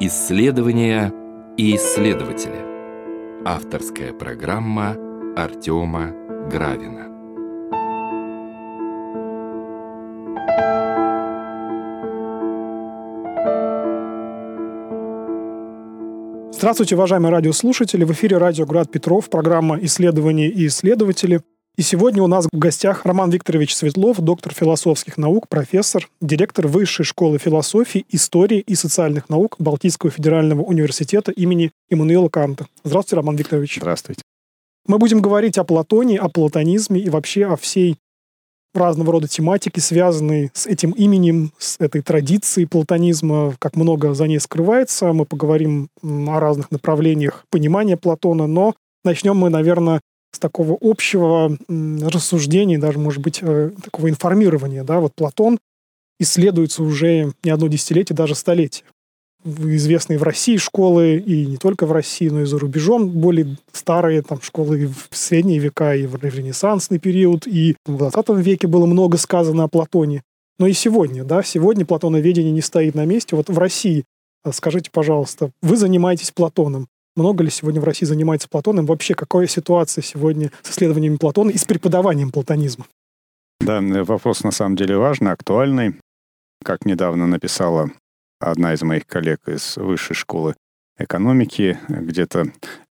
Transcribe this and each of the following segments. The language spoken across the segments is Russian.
Исследования и исследователи. Авторская программа Артема Гравина. Здравствуйте, уважаемые радиослушатели! В эфире радио «Град Петров», программа «Исследования и исследователи». И сегодня у нас в гостях Роман Викторович Светлов, доктор философских наук, профессор, директор Высшей школы философии, истории и социальных наук Балтийского федерального университета имени Иммануила Канта. Здравствуйте, Роман Викторович. Здравствуйте. Мы будем говорить о Платоне, о платонизме и вообще о всей разного рода тематике, связанной с этим именем, с этой традицией платонизма, как много за ней скрывается. Мы поговорим о разных направлениях понимания Платона, но начнем мы, наверное, с такого общего рассуждения, даже, может быть, такого информирования. Да? Вот Платон исследуется уже не одно десятилетие, даже столетие. Известные в России школы, и не только в России, но и за рубежом, более старые там, школы и в средние века, и в ренессансный период, и в 20 веке было много сказано о Платоне. Но и сегодня, да, сегодня платоноведение не стоит на месте. Вот в России, скажите, пожалуйста, вы занимаетесь Платоном. Много ли сегодня в России занимается Платоном? Вообще, какая ситуация сегодня с исследованиями Платона и с преподаванием платонизма? Да, вопрос на самом деле важный, актуальный. Как недавно написала одна из моих коллег из Высшей школы экономики, где-то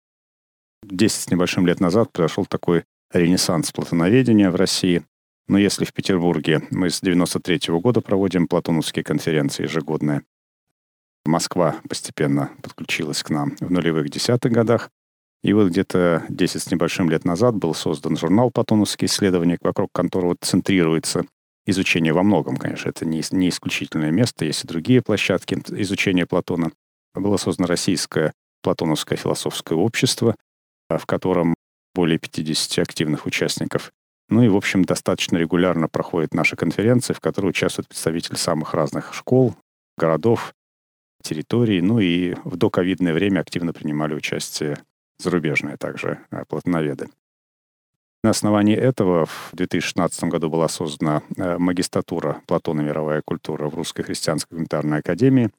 10 с небольшим лет назад произошел такой ренессанс платоноведения в России. Но если в Петербурге мы с 93 года проводим платоновские конференции ежегодные, Москва постепенно подключилась к нам в нулевых десятых годах. И вот где-то 10 с небольшим лет назад был создан журнал «Платоновские исследования», вокруг которого центрируется изучение во многом, конечно. Это не исключительное место, есть и другие площадки изучения Платона. Было создано Российское Платоновское философское общество, в котором более 50 активных участников. Ну и, в общем, достаточно регулярно проходят наши конференции, в которых участвуют представители самых разных школ, городов, территорий. Ну и в доковидное время активно принимали участие зарубежные также платоноведы. На основании этого в 2016 году была создана магистратура «Платон и мировая культура» в Русской христианской гуманитарной академии.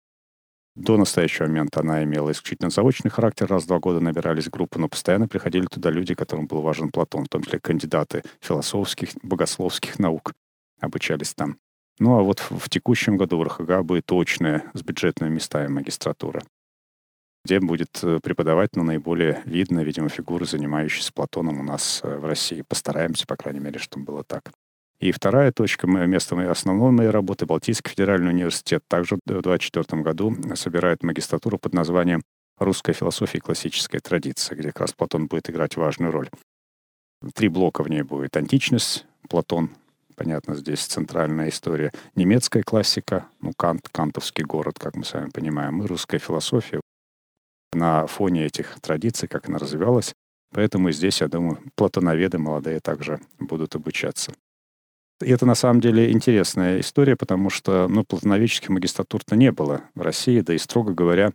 До настоящего момента она имела исключительно заочный характер. Раз в 2 года набирались группы, но постоянно приходили туда люди, которым был важен Платон, в том числе кандидаты философских, богословских наук, обучались там. Ну а вот в текущем году в РХГА будет точная с бюджетными местами магистратура, где будет преподавать наиболее видные, видимо, фигуры, занимающиеся Платоном у нас в России. Постараемся, по крайней мере, чтобы было так. И вторая точка, место моей основной моей работы, Балтийский федеральный университет, также в 2024 году собирает магистратуру под названием «Русская философия и классическая традиция», где как раз Платон будет играть важную роль. 3 блока в ней будет: античность, Платон, понятно, здесь центральная история, немецкая классика, Кант, кантовский город, как мы с вами понимаем, и русская философия на фоне этих традиций, как она развивалась. Поэтому здесь, я думаю, платоноведы молодые также будут обучаться. И это на самом деле интересная история, потому что платоноведческих магистратур-то не было в России, да и, строго говоря,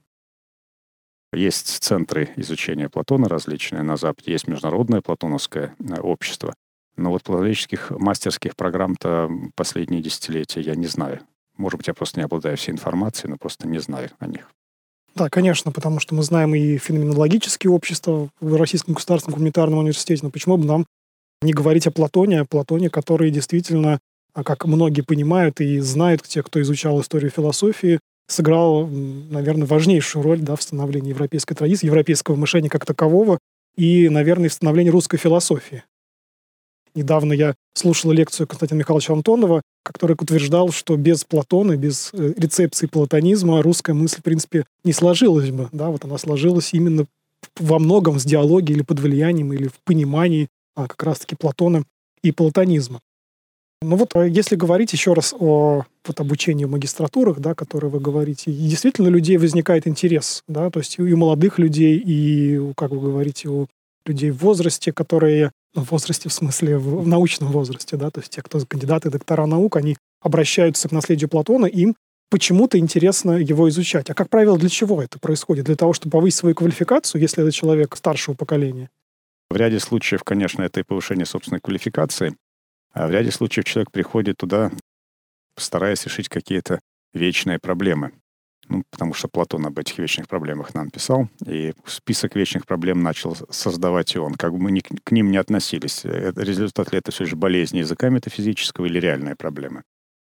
есть центры изучения Платона различные на Западе, есть международное платоновское общество. Но вот платоноведческих мастерских программ-то последние десятилетия я не знаю. Может быть, я просто не обладаю всей информацией, но просто не знаю о них. Да, конечно, потому что мы знаем и феноменологические общества в Российском государственном гуманитарном университете, но почему бы нам не говорить о Платоне, который действительно, как многие понимают и знают, те, кто изучал историю философии, сыграл, наверное, важнейшую роль в становлении европейской традиции, европейского мышления как такового и, наверное, в становлении русской философии. Недавно я слушал лекцию Константина Михайловича Антонова, который утверждал, что без Платона, без рецепции платонизма русская мысль, в принципе, не сложилась бы. Да? Вот она сложилась именно во многом с диалогией или под влиянием, или в понимании как раз-таки Платона и платонизма. Но вот если говорить еще раз о обучении в магистратурах, которые вы говорите, и действительно у людей возникает интерес, то есть и у молодых людей, и, как вы говорите, у людей в возрасте, которые в возрасте, в смысле, в научном возрасте, то есть те, кто кандидаты, доктора наук, они обращаются к наследию Платона, им почему-то интересно его изучать. А, как правило, для чего это происходит? Для того, чтобы повысить свою квалификацию, если это человек старшего поколения? В ряде случаев, конечно, это и повышение собственной квалификации, а в ряде случаев человек приходит туда, стараясь решить какие-то вечные проблемы. Потому что Платон об этих вечных проблемах нам писал, и список вечных проблем начал создавать и он. Как бы мы к ним не относились. Результат ли это все же болезнь языка метафизического или реальные проблемы?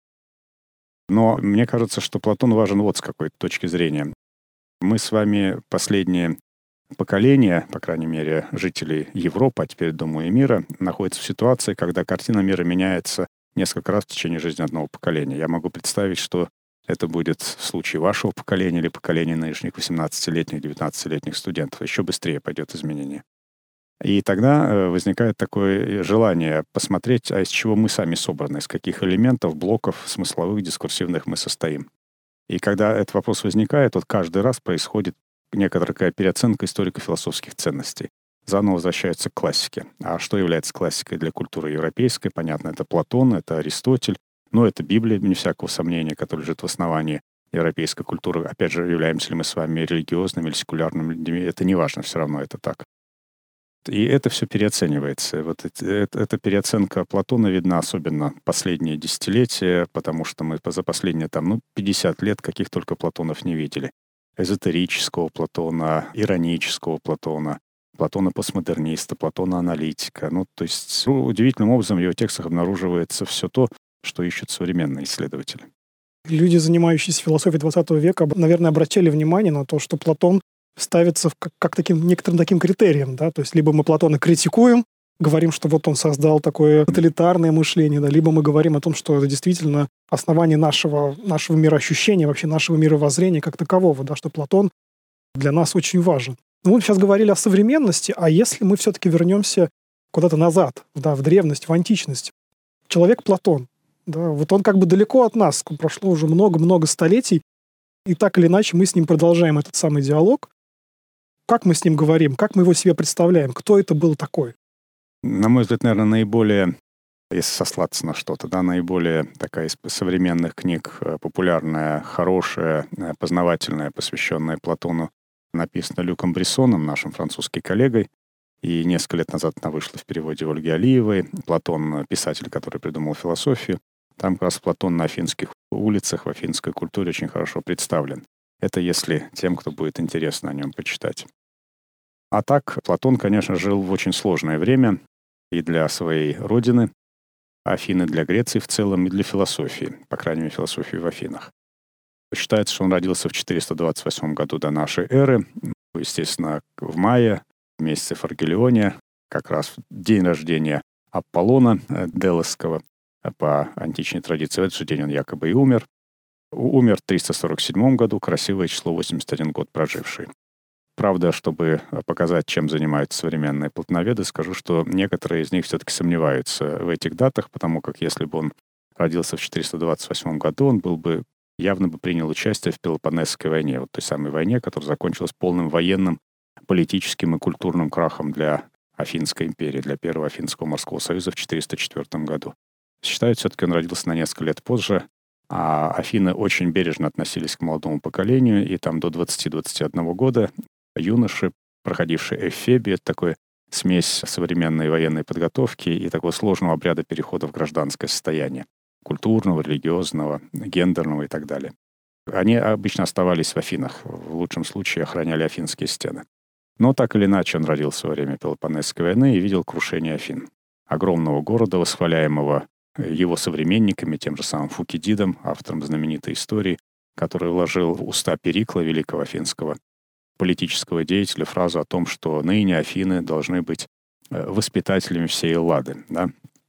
Но мне кажется, что Платон важен вот с какой точки зрения. Мы с вами последние поколения, по крайней мере, жителей Европы, а теперь, думаю, и мира, находятся в ситуации, когда картина мира меняется несколько раз в течение жизни одного поколения. Я могу представить, что это будет в случае вашего поколения или поколения нынешних 18-летних, 19-летних студентов. Еще быстрее пойдет изменение. И тогда возникает такое желание посмотреть, а из чего мы сами собраны, из каких элементов, блоков смысловых, дискурсивных мы состоим. И когда этот вопрос возникает, вот каждый раз происходит некоторая такая переоценка историко-философских ценностей. Заново возвращаются к классике. А что является классикой для культуры европейской? Понятно, это Платон, это Аристотель, но это Библия, не всякого сомнения, которая лежит в основании европейской культуры. Опять же, являемся ли мы с вами религиозными или секулярными людьми, это не важно, все равно это так. И это все переоценивается. Вот эта переоценка Платона видна особенно последние десятилетия, потому что мы за последние 50 лет каких только Платонов не видели. Эзотерического Платона, иронического Платона, Платона-постмодерниста, Платона-аналитика. То есть удивительным образом в его текстах обнаруживается все то, что ищут современные исследователи. Люди, занимающиеся философией XX века, наверное, обращали внимание на то, что Платон ставится как некоторым таким критерием. Да? То есть либо мы Платона критикуем, говорим, что вот он создал такое тоталитарное мышление, да? Либо мы говорим о том, что это действительно основание нашего мироощущения, вообще нашего мировоззрения как такового, да? Что Платон для нас очень важен. Мы сейчас говорили о современности, а если мы все-таки вернемся куда-то назад, да, в древность, в античность, человек Платон, да, вот он как бы далеко от нас, прошло уже много-много столетий, и так или иначе мы с ним продолжаем этот самый диалог. Как мы с ним говорим, как мы его себе представляем, кто это был такой? На мой взгляд, наверное, наиболее, если сослаться на что-то, да, наиболее такая из современных книг популярная, хорошая, познавательная, посвященная Платону, написана Люком Брессоном, нашим французским коллегой. И несколько лет назад она вышла в переводе Ольги Алиевой. Платон — писатель, который придумал философию. Там как раз Платон на афинских улицах, в афинской культуре очень хорошо представлен. Это если тем, кто будет интересно о нем почитать. А так, Платон, конечно, жил в очень сложное время и для своей родины, Афины для Греции в целом, и для философии, по крайней мере, философии в Афинах. Считается, что он родился в 428 году до нашей эры, естественно, в мае, в месяце Фаргелионе, как раз в день рождения Аполлона Делосского, по античной традиции. В этот же день он якобы и умер. Умер в 347 году, красивое число, 81 год проживший. Правда, чтобы показать, чем занимаются современные платоноведы, скажу, что некоторые из них все-таки сомневаются в этих датах, потому как если бы он родился в 428 году, он явно бы принял участие в Пелопоннесской войне, вот той самой войне, которая закончилась полным военным, политическим и культурным крахом для Афинской империи, для Первого Афинского морского союза в 404 году. Считают, все-таки он родился на несколько лет позже, а Афины очень бережно относились к молодому поколению, и там до 20-21 года юноши, проходившие эфебию, это такая смесь современной военной подготовки и такого сложного обряда перехода в гражданское состояние, культурного, религиозного, гендерного и так далее. Они обычно оставались в Афинах, в лучшем случае охраняли афинские стены. Но так или иначе он родился во время Пелопоннесской войны и видел крушение Афин, огромного города, восхваляемого его современниками, тем же самым Фукидидом, автором знаменитой истории, который вложил в уста Перикла, великого афинского политического деятеля, фразу о том, что ныне Афины должны быть воспитателями всей Эллады. Да?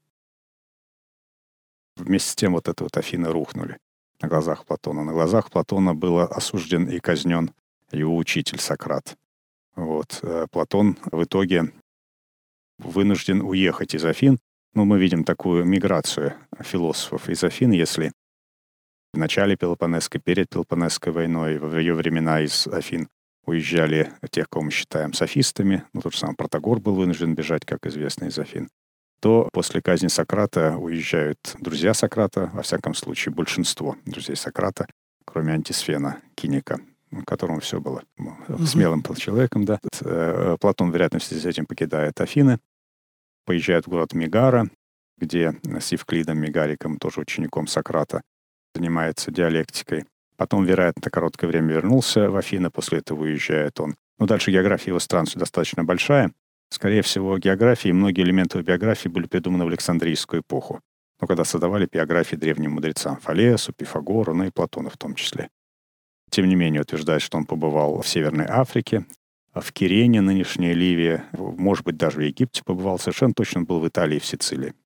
Вместе с тем вот это вот Афины рухнули на глазах Платона. На глазах Платона был осужден и казнен его учитель Сократ. Платон в итоге вынужден уехать из Афин. Мы видим такую миграцию философов из Афин, если в начале Пелопоннесской, перед Пелопоннесской войной, в ее времена из Афин уезжали тех, кого мы считаем софистами, тот же самый Протагор был вынужден бежать, как известно, из Афин, то после казни Сократа уезжают друзья Сократа, во всяком случае большинство друзей Сократа, кроме Антисфена, киника, которому все было. Смелым был человеком, да. Платон, вероятно, в связи с этим покидает Афины, поезжает в город Мегара, где с Евклидом Мегариком, тоже учеником Сократа, занимается диалектикой. Потом, вероятно, на короткое время вернулся в Афины, после этого уезжает он. Но дальше география его стран достаточно большая. Скорее всего, география и многие элементы его биографии были придуманы в Александрийскую эпоху. Но когда создавали биографии древним мудрецам Фалесу, Пифагору, ну и Платону в том числе. Тем не менее, утверждает, что он побывал в Северной Африке, в Кирене, нынешняя Ливия, может быть, даже в Египте побывал. Совершенно точно он был в Италии и в Сицилии.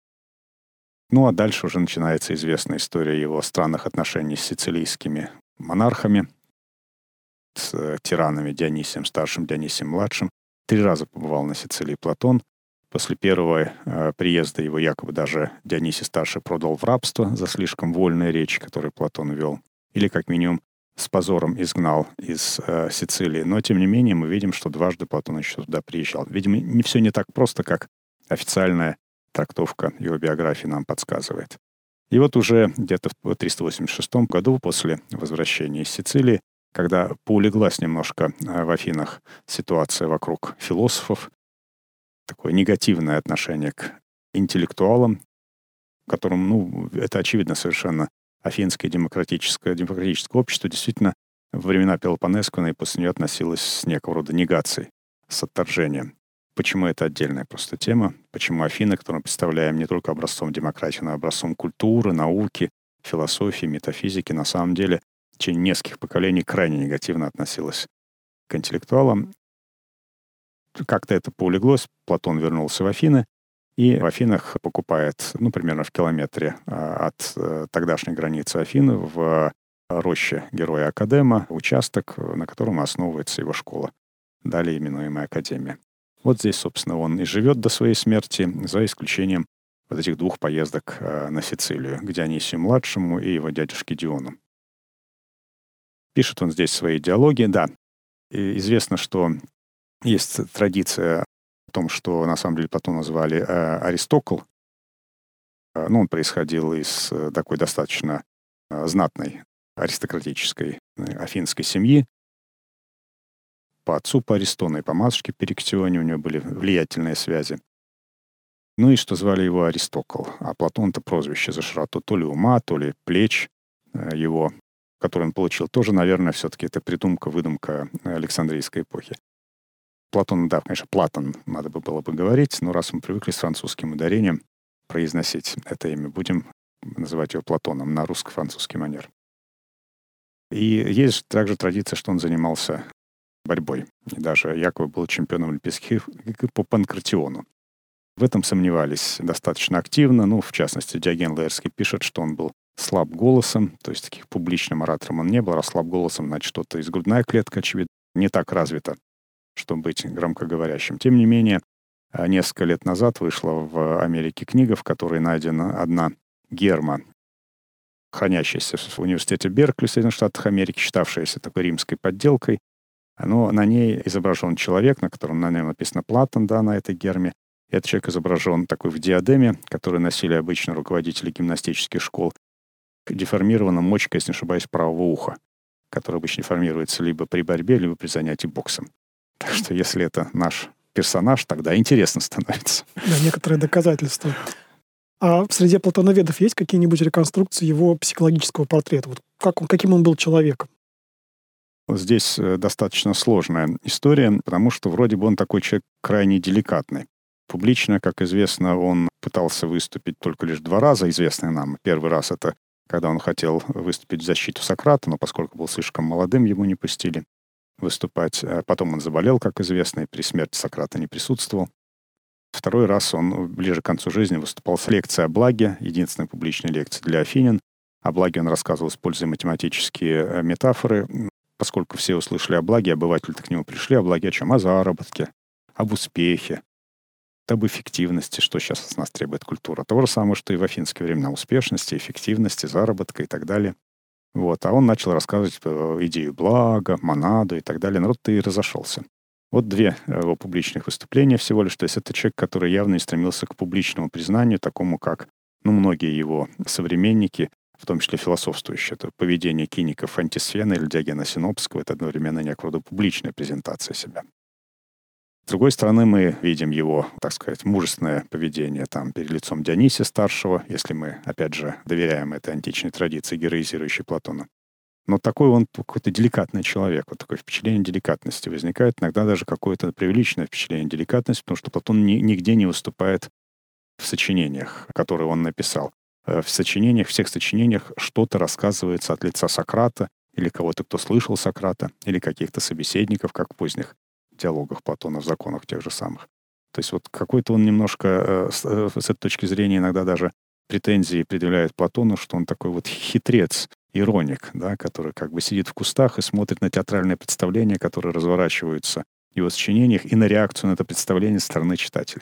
Ну а дальше уже начинается известная история его странных отношений с сицилийскими монархами, с тиранами Дионисием Старшим, Дионисием Младшим. 3 раза побывал на Сицилии Платон. После первого приезда его якобы даже Дионисий Старший продал в рабство за слишком вольные речи, которые Платон вел. Или, как минимум, с позором изгнал из Сицилии. Но, тем не менее, мы видим, что дважды Платон еще туда приезжал. Видимо, не все не так просто, как официальная трактовка его биографии нам подсказывает. И вот уже где-то в 386 году, после возвращения из Сицилии, когда поулеглась немножко в Афинах ситуация вокруг философов, такое негативное отношение к интеллектуалам, которым, это очевидно совершенно, афинское демократическое общество действительно во времена Пелопоннеса и после нее относилось с некого рода негацией, с отторжением. Почему это отдельная просто тема? Почему Афины, которые мы представляем не только образцом демократии, но и образцом культуры, науки, философии, метафизики, на самом деле в течение нескольких поколений крайне негативно относилась к интеллектуалам. Как-то это поулеглось, Платон вернулся в Афины, и в Афинах покупает, примерно в километре от тогдашней границы Афин в роще Героя Академа участок, на котором основывается его школа, далее именуемая Академия. Вот здесь, собственно, он и живет до своей смерти, за исключением вот этих 2 поездок на Сицилию, к Дионисию-младшему и его дядюшке Диону. Пишет он здесь свои диалоги, да. И известно, что есть традиция о том, что на самом деле Платона звали Аристокл. Он происходил из такой достаточно знатной аристократической афинской семьи. По отцу по Аристону и по матушке Периктионе у него были влиятельные связи. Ну и что звали его Аристокл. А Платон-то прозвище за широту то ли ума, то ли плеч его, который он получил, тоже, наверное, все-таки это придумка-выдумка Александрийской эпохи. Платон, да, конечно, Платон надо было бы говорить, но раз мы привыкли с французским ударением произносить это имя, будем называть его Платоном на русско-французский манер. И есть также традиция, что он занимался борьбой. И даже якобы был чемпионом олимпийских по панкратиону. В этом сомневались достаточно активно. В частности, Диоген Лаэртский пишет, что он был слаб голосом, то есть таких публичным оратором он не был, а слаб голосом, значит, что-то из грудная клетка, очевидно, не так развита, чтобы быть громкоговорящим. Тем не менее, несколько лет назад вышла в Америке книга, в которой найдена одна герма, хранящаяся в университете Беркли в Соединенных Штатах Америки, считавшаяся такой римской подделкой. Но на ней изображен человек, на котором на нем написано Платон, да, на этой герме. И этот человек изображен такой в диадеме, который носили обычно руководители гимнастических школ, деформированном мочкой, если не ошибаюсь, правого уха, который обычно формируется либо при борьбе, либо при занятии боксом. Так что если это наш персонаж, тогда интересно становится. Да, некоторые доказательства. А в среде платоноведов есть какие-нибудь реконструкции его психологического портрета? Вот каким он был человеком? Здесь достаточно сложная история, потому что вроде бы он такой человек крайне деликатный. Публично, как известно, он пытался выступить только лишь 2 раза, известный нам. Первый раз это когда он хотел выступить в защиту Сократа, но поскольку был слишком молодым, ему не пустили выступать. Потом он заболел, как известно, и при смерти Сократа не присутствовал. Второй раз он ближе к концу жизни выступал с лекцией о благе, единственной публичной лекции для афинян. О благе он рассказывал, используя математические метафоры. Поскольку все услышали о благе, обыватели-то к нему пришли. О благе о чем? О заработке, об успехе, об эффективности, что сейчас от нас требует культура. Того же самого, что и в афинские времена. Успешности, эффективности, заработка и так далее. А он начал рассказывать идею блага, монаду и так далее. Народ-то и разошелся. 2 его публичных выступления всего лишь. То есть это человек, который явно не стремился к публичному признанию, такому как, многие его современники, в том числе философствующие. Это поведение киников Антисфена или Диогена Синопского. Это одновременно некого рода публичная презентация себя. С другой стороны, мы видим его, так сказать, мужественное поведение перед лицом Дионисия Старшего, если мы, опять же, доверяем этой античной традиции, героизирующей Платона. Но такой он какой-то деликатный человек. Вот такое впечатление деликатности возникает. Иногда даже какое-то преувеличенное впечатление деликатности, потому что Платон нигде не выступает в сочинениях, которые он написал. В всех сочинениях что-то рассказывается от лица Сократа или кого-то, кто слышал Сократа, или каких-то собеседников, как в поздних диалогах Платона в законах тех же самых. То есть вот какой-то он немножко, с этой точки зрения, иногда даже претензии предъявляет Платону, что он такой вот хитрец, ироник, да, который как бы сидит в кустах и смотрит на театральные представления, которые разворачиваются в его сочинениях, и на реакцию на это представление со стороны читателей.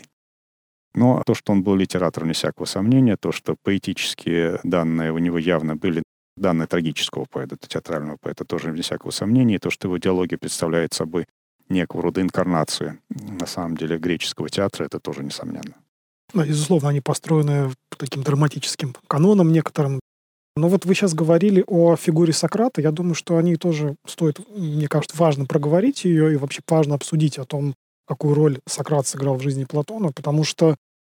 Но то, что он был литератором, вне всякого сомнения, то, что поэтические данные у него явно были, данные трагического поэта, театрального поэта, тоже вне всякого сомнения, и то, что его диалоги представляют собой некого рода инкарнацию, на самом деле, греческого театра, это тоже несомненно. Да, безусловно, они построены таким драматическим каноном некоторым. Но вот вы сейчас говорили о фигуре Сократа. Я думаю, что о ней тоже стоит, мне кажется, важно проговорить ее и вообще важно обсудить о том, какую роль Сократ сыграл в жизни Платона, потому что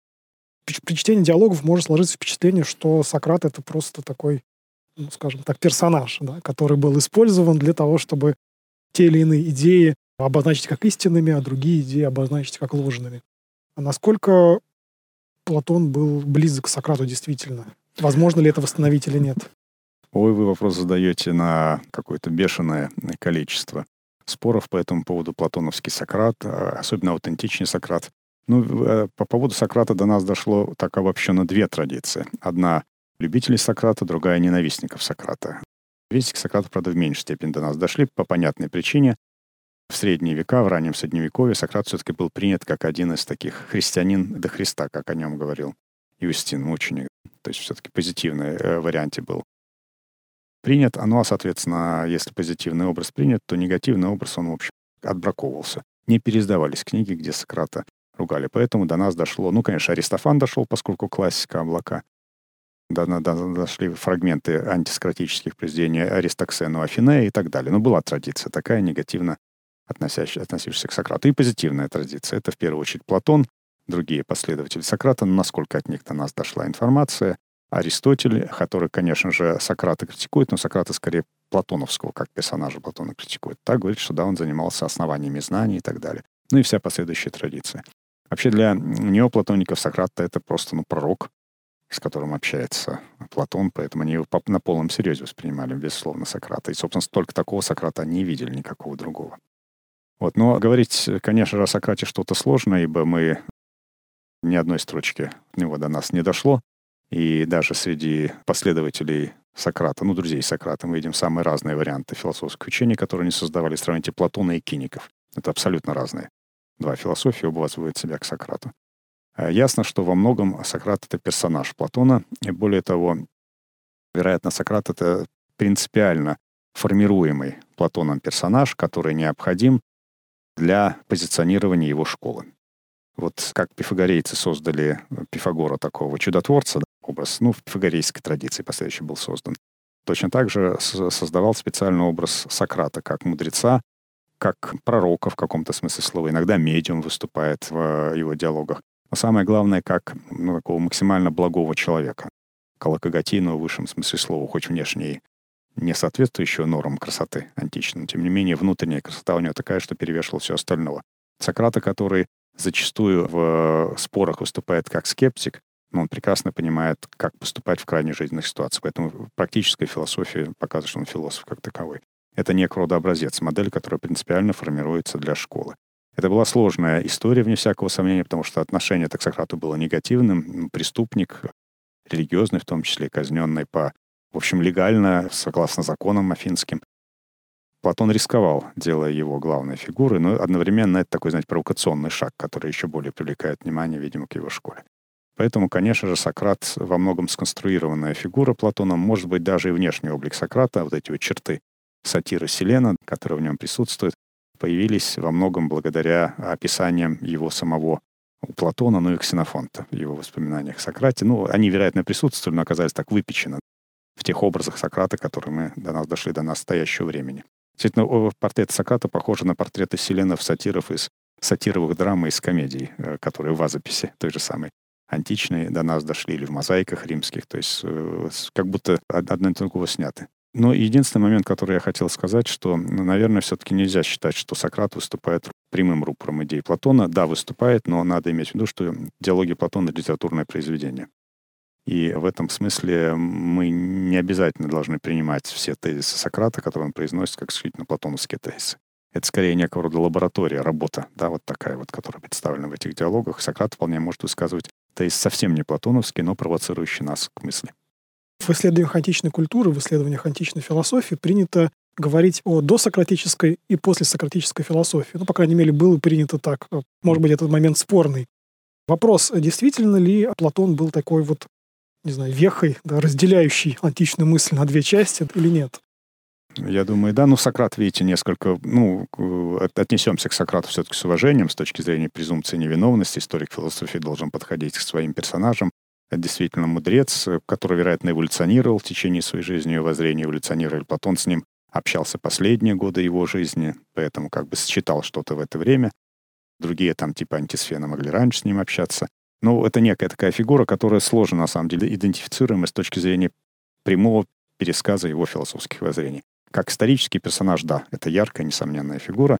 при чтении диалогов может сложиться впечатление, что Сократ — это просто такой, ну, скажем так, персонаж, да, который был использован для того, чтобы те или иные идеи обозначить как истинными, а другие идеи обозначить как ложными. А насколько Платон был близок к Сократу действительно? Возможно ли это восстановить или нет? Ой, вы вопрос задаете на какое-то бешеное количество споров по этому поводу. Платоновский Сократ, особенно аутентичный Сократ. Ну, по поводу Сократа до нас дошло так обобщенно две традиции. Одна любителей Сократа, другая ненавистников Сократа. Вестники Сократа, правда, в меньшей степени до нас дошли по понятной причине. В средние века, в раннем Средневековье Сократ все-таки был принят как один из таких христианин до Христа, как о нем говорил Юстин, мученик. То есть все-таки позитивный варианте был принят. Ну, а, соответственно, если позитивный образ принят, то негативный образ, он, в общем, отбраковывался. Не переиздавались книги, где Сократа ругали. Поэтому до нас дошло, ну, конечно, Аристофан дошел, поскольку классика облака. Дошли фрагменты антисократических произведений Аристоксена, Афинея и так далее. Но была традиция такая, негативно относившаяся к Сократу. И позитивная традиция. Это, в первую очередь, Платон, другие последователи Сократа. Но насколько от них до нас дошла информация, Аристотель, который, конечно же, Сократа критикует, но Сократа скорее платоновского, как персонажа Платона критикует. Так говорит, что да, он занимался основаниями знаний и так далее. Ну и вся последующая традиция. Вообще для неоплатоников Сократ — это просто пророк, с которым общается Платон, поэтому они его на полном серьезе воспринимали, безусловно, Сократа. И, собственно, только такого Сократа они не видели, никакого другого. Вот. Но говорить, конечно же, о Сократе что-то сложно, ибо мы ни одной строчки от него до нас не дошло. И даже среди последователей Сократа, друзей Сократа, мы видим самые разные варианты философских учений, которые они создавали. Сравните Платона и киников. Это абсолютно разные два философии, оба возводят себя к Сократу. Ясно, что во многом Сократ — это персонаж Платона. И более того, вероятно, Сократ — это принципиально формируемый Платоном персонаж, который необходим для позиционирования его школы. Вот как пифагорейцы создали Пифагора, такого чудотворца, образ, в пифагорейской традиции последующий был создан. Точно так же создавал специальный образ Сократа как мудреца, как пророка в каком-то смысле слова. Иногда медиум выступает в его диалогах. Но самое главное, как такого максимально благого человека, колокогатийного в высшем смысле слова, хоть внешне и не соответствующего нормам красоты античной, но тем не менее внутренняя красота у него такая, что перевешивала все остальное. Сократа, который зачастую в спорах выступает как скептик, но он прекрасно понимает, как поступать в крайне жизненных ситуациях. Поэтому практическая философия показывает, что он философ как таковой. Это некий рода образец, модель, которая принципиально формируется для школы. Это была сложная история, вне всякого сомнения, потому что отношение к Сократу было негативным. Преступник, религиозный в том числе, казненный легально, согласно законам афинским. Платон рисковал, делая его главной фигурой, но одновременно это такой, провокационный шаг, который еще более привлекает внимание, видимо, к его школе. Поэтому, конечно же, Сократ во многом сконструированная фигура Платоном, может быть, даже и внешний облик Сократа, вот эти черты сатиры Силена, которые в нем присутствуют, появились во многом благодаря описаниям его самого у Платона, и Ксенофонта в его воспоминаниях о Сократе. Они, вероятно, присутствовали, но оказались так выпечены в тех образах Сократа, которые до нас дошли до настоящего времени. Действительно, портреты Сократа похожи на портреты Силенов, сатиров из сатировых драм и из комедий, которые в вазописи той же самой античной до нас дошли, или в мозаиках римских. То есть как будто одно из другого сняты. Но единственный момент, который я хотел сказать, что, наверное, все-таки нельзя считать, что Сократ выступает прямым рупором идей Платона. Да, выступает, но надо иметь в виду, что диалоги Платона — литературное произведение. И в этом смысле мы не обязательно должны принимать все тезисы Сократа, которые он произносит, как исключительно платоновские тезисы. Это скорее некого рода лаборатория, работа, да, вот такая вот, которая представлена в этих диалогах. Сократ вполне может высказывать тезис совсем не платоновский, но провоцирующий нас к мысли. В исследованиях античной культуры, в исследованиях античной философии принято говорить о досократической и послесократической философии. Ну, по крайней мере, было принято так. Может быть, этот момент спорный. Вопрос, действительно ли Платон был такой вот, не знаю, вехой, да, разделяющей античную мысль на две части или нет? Я думаю, да. Ну, Сократ, видите, несколько... отнесемся к Сократу все-таки с уважением с точки зрения презумпции невиновности. Историк философии должен подходить к своим персонажам. Это действительно мудрец, который, вероятно, эволюционировал в течение своей жизни, его воззрение эволюционировали. Платон с ним общался последние годы его жизни, поэтому как бы считал что-то в это время. Другие там типа Антисфена могли раньше с ним общаться. Но это некая такая фигура, которая сложно, на самом деле, идентифицируема с точки зрения прямого пересказа его философских воззрений. Как исторический персонаж, да, это яркая, несомненная фигура,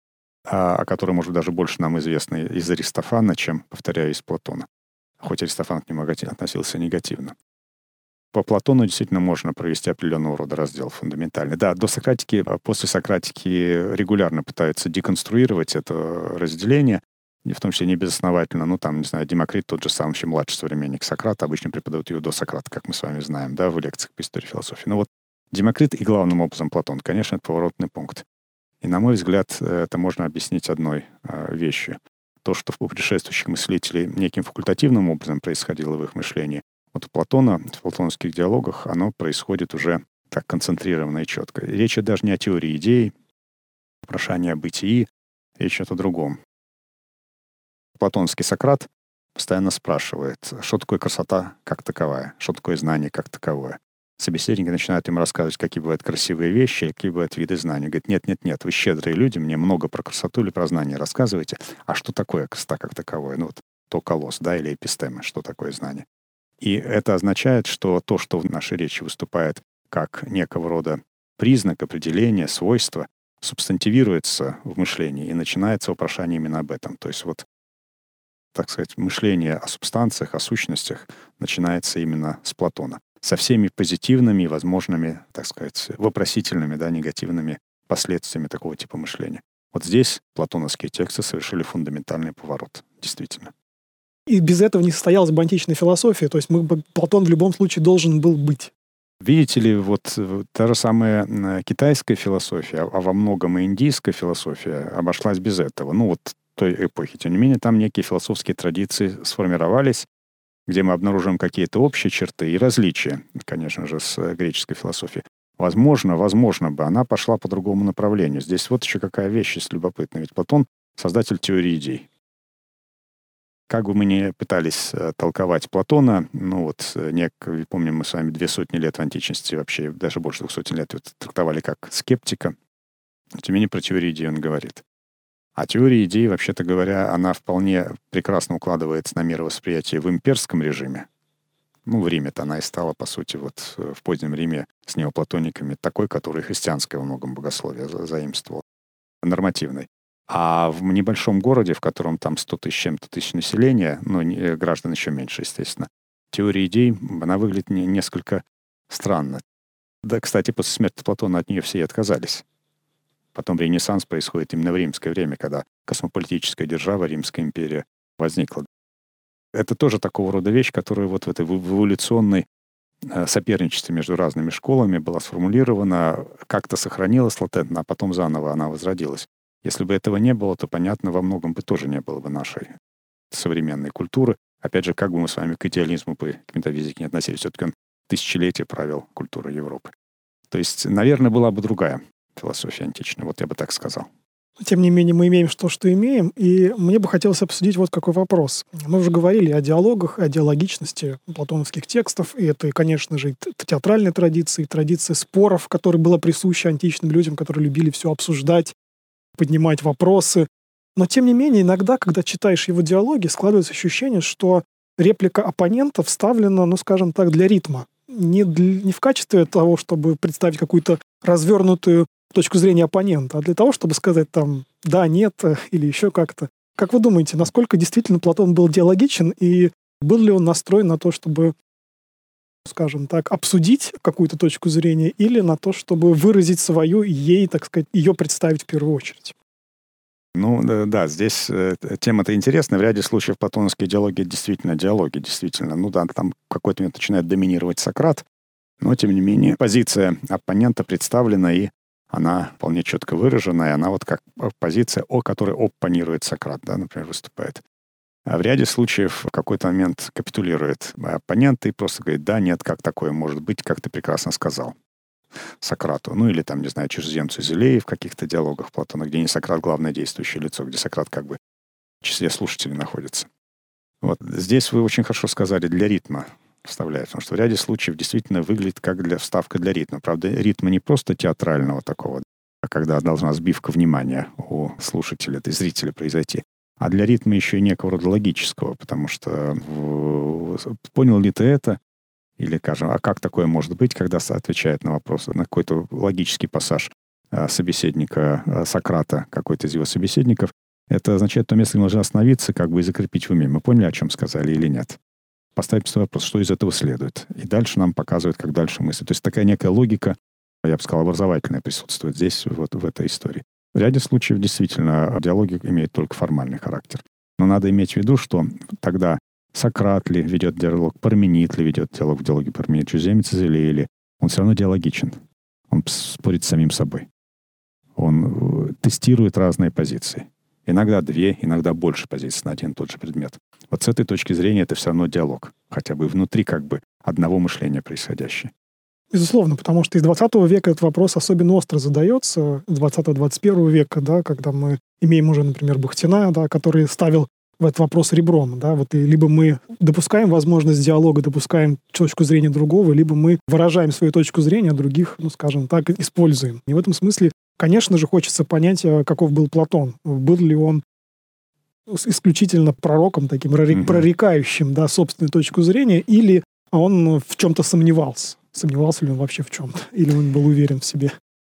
о которой, может, даже больше нам известно из Аристофана, чем, повторяю, из Платона. Хоть Аристофан к нему относился негативно. По Платону действительно можно провести определенного рода раздел фундаментальный. Да, до Сократики, после Сократики регулярно пытаются деконструировать это разделение, и в том числе не безосновательно. Ну, там, не знаю, Демокрит, тот же самый, вообще младший современник Сократа, обычно преподают его до Сократа, как мы с вами знаем, да, в лекциях по истории философии. Но вот Демокрит и главным образом Платон, конечно, это поворотный пункт. И, на мой взгляд, это можно объяснить одной вещью. То, что у предшествующих мыслителей неким факультативным образом происходило в их мышлении, вот у Платона, в платоновских диалогах, оно происходит уже так концентрированно и четко. И речь даже не о теории идей, вопрошании о бытии, речь идет о другом. Платоновский Сократ постоянно спрашивает, что такое красота как таковая, что такое знание как таковое. Собеседники начинают им рассказывать, какие бывают красивые вещи, какие бывают виды знаний. Говорит, нет, вы щедрые люди, мне много про красоту или про знание рассказываете. А что такое красота как таковое? Ну вот то колосс, да, или эпистема, что такое знание? И это означает, что то, что в нашей речи выступает как некого рода признак, определение, свойство, субстантивируется в мышлении и начинается вопрошание именно об этом. То есть вот, так сказать, мышление о субстанциях, о сущностях начинается именно с Платона. Со всеми позитивными и возможными, так сказать, вопросительными, да, негативными последствиями такого типа мышления. Вот здесь платоновские тексты совершили фундаментальный поворот, действительно. И без этого не состоялась бы античная философия, то есть Платон в любом случае должен был быть. Видите ли, вот та же самая китайская философия, а во многом и индийская философия обошлась без этого. Ну вот той эпохи. Тем не менее, там некие философские традиции сформировались, где мы обнаружим какие-то общие черты и различия, конечно же, с греческой философией. Возможно бы она пошла по другому направлению. Здесь вот еще какая вещь есть любопытная. Ведь Платон — создатель теории идей. Как бы мы ни пытались толковать Платона, помним, мы с вами 200 лет в античности, вообще даже больше 200 лет трактовали как скептика. Тем не менее, про теорию идей он говорит. А теория идей, вообще-то говоря, она вполне прекрасно укладывается на мировосприятие в имперском режиме. В Риме-то она и стала, по сути, вот в позднем Риме с неоплатониками такой, который христианское во многом богословие заимствовал, нормативной. А в небольшом городе, в котором там 100 тысяч чем-то тысяч населения, граждан еще меньше, естественно, теория идей, она выглядит несколько странно. Да, кстати, после смерти Платона от нее все и отказались. Потом Ренессанс происходит именно в римское время, когда космополитическая держава, Римская империя, возникла. Это тоже такого рода вещь, которая вот в этой эволюционной соперничестве между разными школами была сформулирована, как-то сохранилась латентно, а потом заново она возродилась. Если бы этого не было, то, понятно, во многом бы тоже не было бы нашей современной культуры. Опять же, как бы мы с вами к идеализму, к метафизике не относились, все-таки он тысячелетия правил культурой Европы. То есть, наверное, была бы другая философия античная, вот я бы так сказал. Тем не менее, мы имеем то, что имеем, и мне бы хотелось обсудить вот какой вопрос. Мы уже говорили о диалогах, о диалогичности платоновских текстов, и это, конечно же, театральная традиция, традиция споров, которая была присуща античным людям, которые любили все обсуждать, поднимать вопросы. Но, тем не менее, иногда, когда читаешь его диалоги, складывается ощущение, что реплика оппонента вставлена, скажем так, для ритма. не в качестве того, чтобы представить какую-то развернутую точку зрения оппонента, а для того, чтобы сказать там «да», «нет» или еще как-то. Как вы думаете, насколько действительно Платон был диалогичен и был ли он настроен на то, чтобы, скажем так, обсудить какую-то точку зрения или на то, чтобы выразить свою и ей, так сказать, ее представить в первую очередь? Ну, да, здесь тема-то интересная. В ряде случаев платоновские диалоги действительно. Ну да, там в какой-то момент начинает доминировать Сократ, но, тем не менее, позиция оппонента представлена, и она вполне четко выражена, и она вот как позиция, о которой оппонирует Сократ, да, например, выступает. А в ряде случаев в какой-то момент капитулирует оппонент и просто говорит: да, нет, как такое может быть, как ты прекрасно сказал Сократу. Ну или там, не знаю, чужеземцу из Илеи в каких-то диалогах Платона, где не Сократ главное действующее лицо, где Сократ как бы в числе слушателей находится. Вот здесь вы очень хорошо сказали, для ритма вставляет, потому что в ряде случаев действительно выглядит как вставка для ритма. Правда, ритма не просто театрального такого, а когда должна сбивка внимания у слушателя, и зрителя произойти, а для ритма еще и некого рода логического, потому что понял ли ты это? Или, скажем, а как такое может быть, когда отвечает на вопрос, на какой-то логический пассаж собеседника Сократа, какой-то из его собеседников, это означает, что место нужно остановиться, как бы и закрепить в уме. Мы поняли, о чем сказали или нет? Поставить себе вопрос, что из этого следует. И дальше нам показывают, как дальше мыслить. То есть такая некая логика, я бы сказал, образовательная присутствует здесь, вот в этой истории. В ряде случаев действительно диалоги имеют только формальный характер. Но надо иметь в виду, что тогда Сократ ли ведет диалог, Парменид ли ведет диалог в диалоге Парменид, чужеземец из Илеи ли, он все равно диалогичен. Он спорит с самим собой. Он тестирует разные позиции. Иногда две, иногда больше позиций на один и тот же предмет. Вот с этой точки зрения это все равно диалог. Хотя бы внутри как бы одного мышления происходящее. Безусловно, потому что из 20 века этот вопрос особенно остро задается, 20-21 века, да, когда мы имеем уже, например, Бахтина, да, который ставил в этот вопрос ребром, да, вот и либо мы допускаем возможность диалога, допускаем точку зрения другого, либо мы выражаем свою точку зрения, а других, ну, скажем так, используем. И в этом смысле, конечно же, хочется понять, каков был Платон. Был ли он исключительно пророком, таким прорекающим, да, собственную точку зрения, или он в чем-то сомневался? Сомневался ли он вообще в чем-то? Или он был уверен в себе?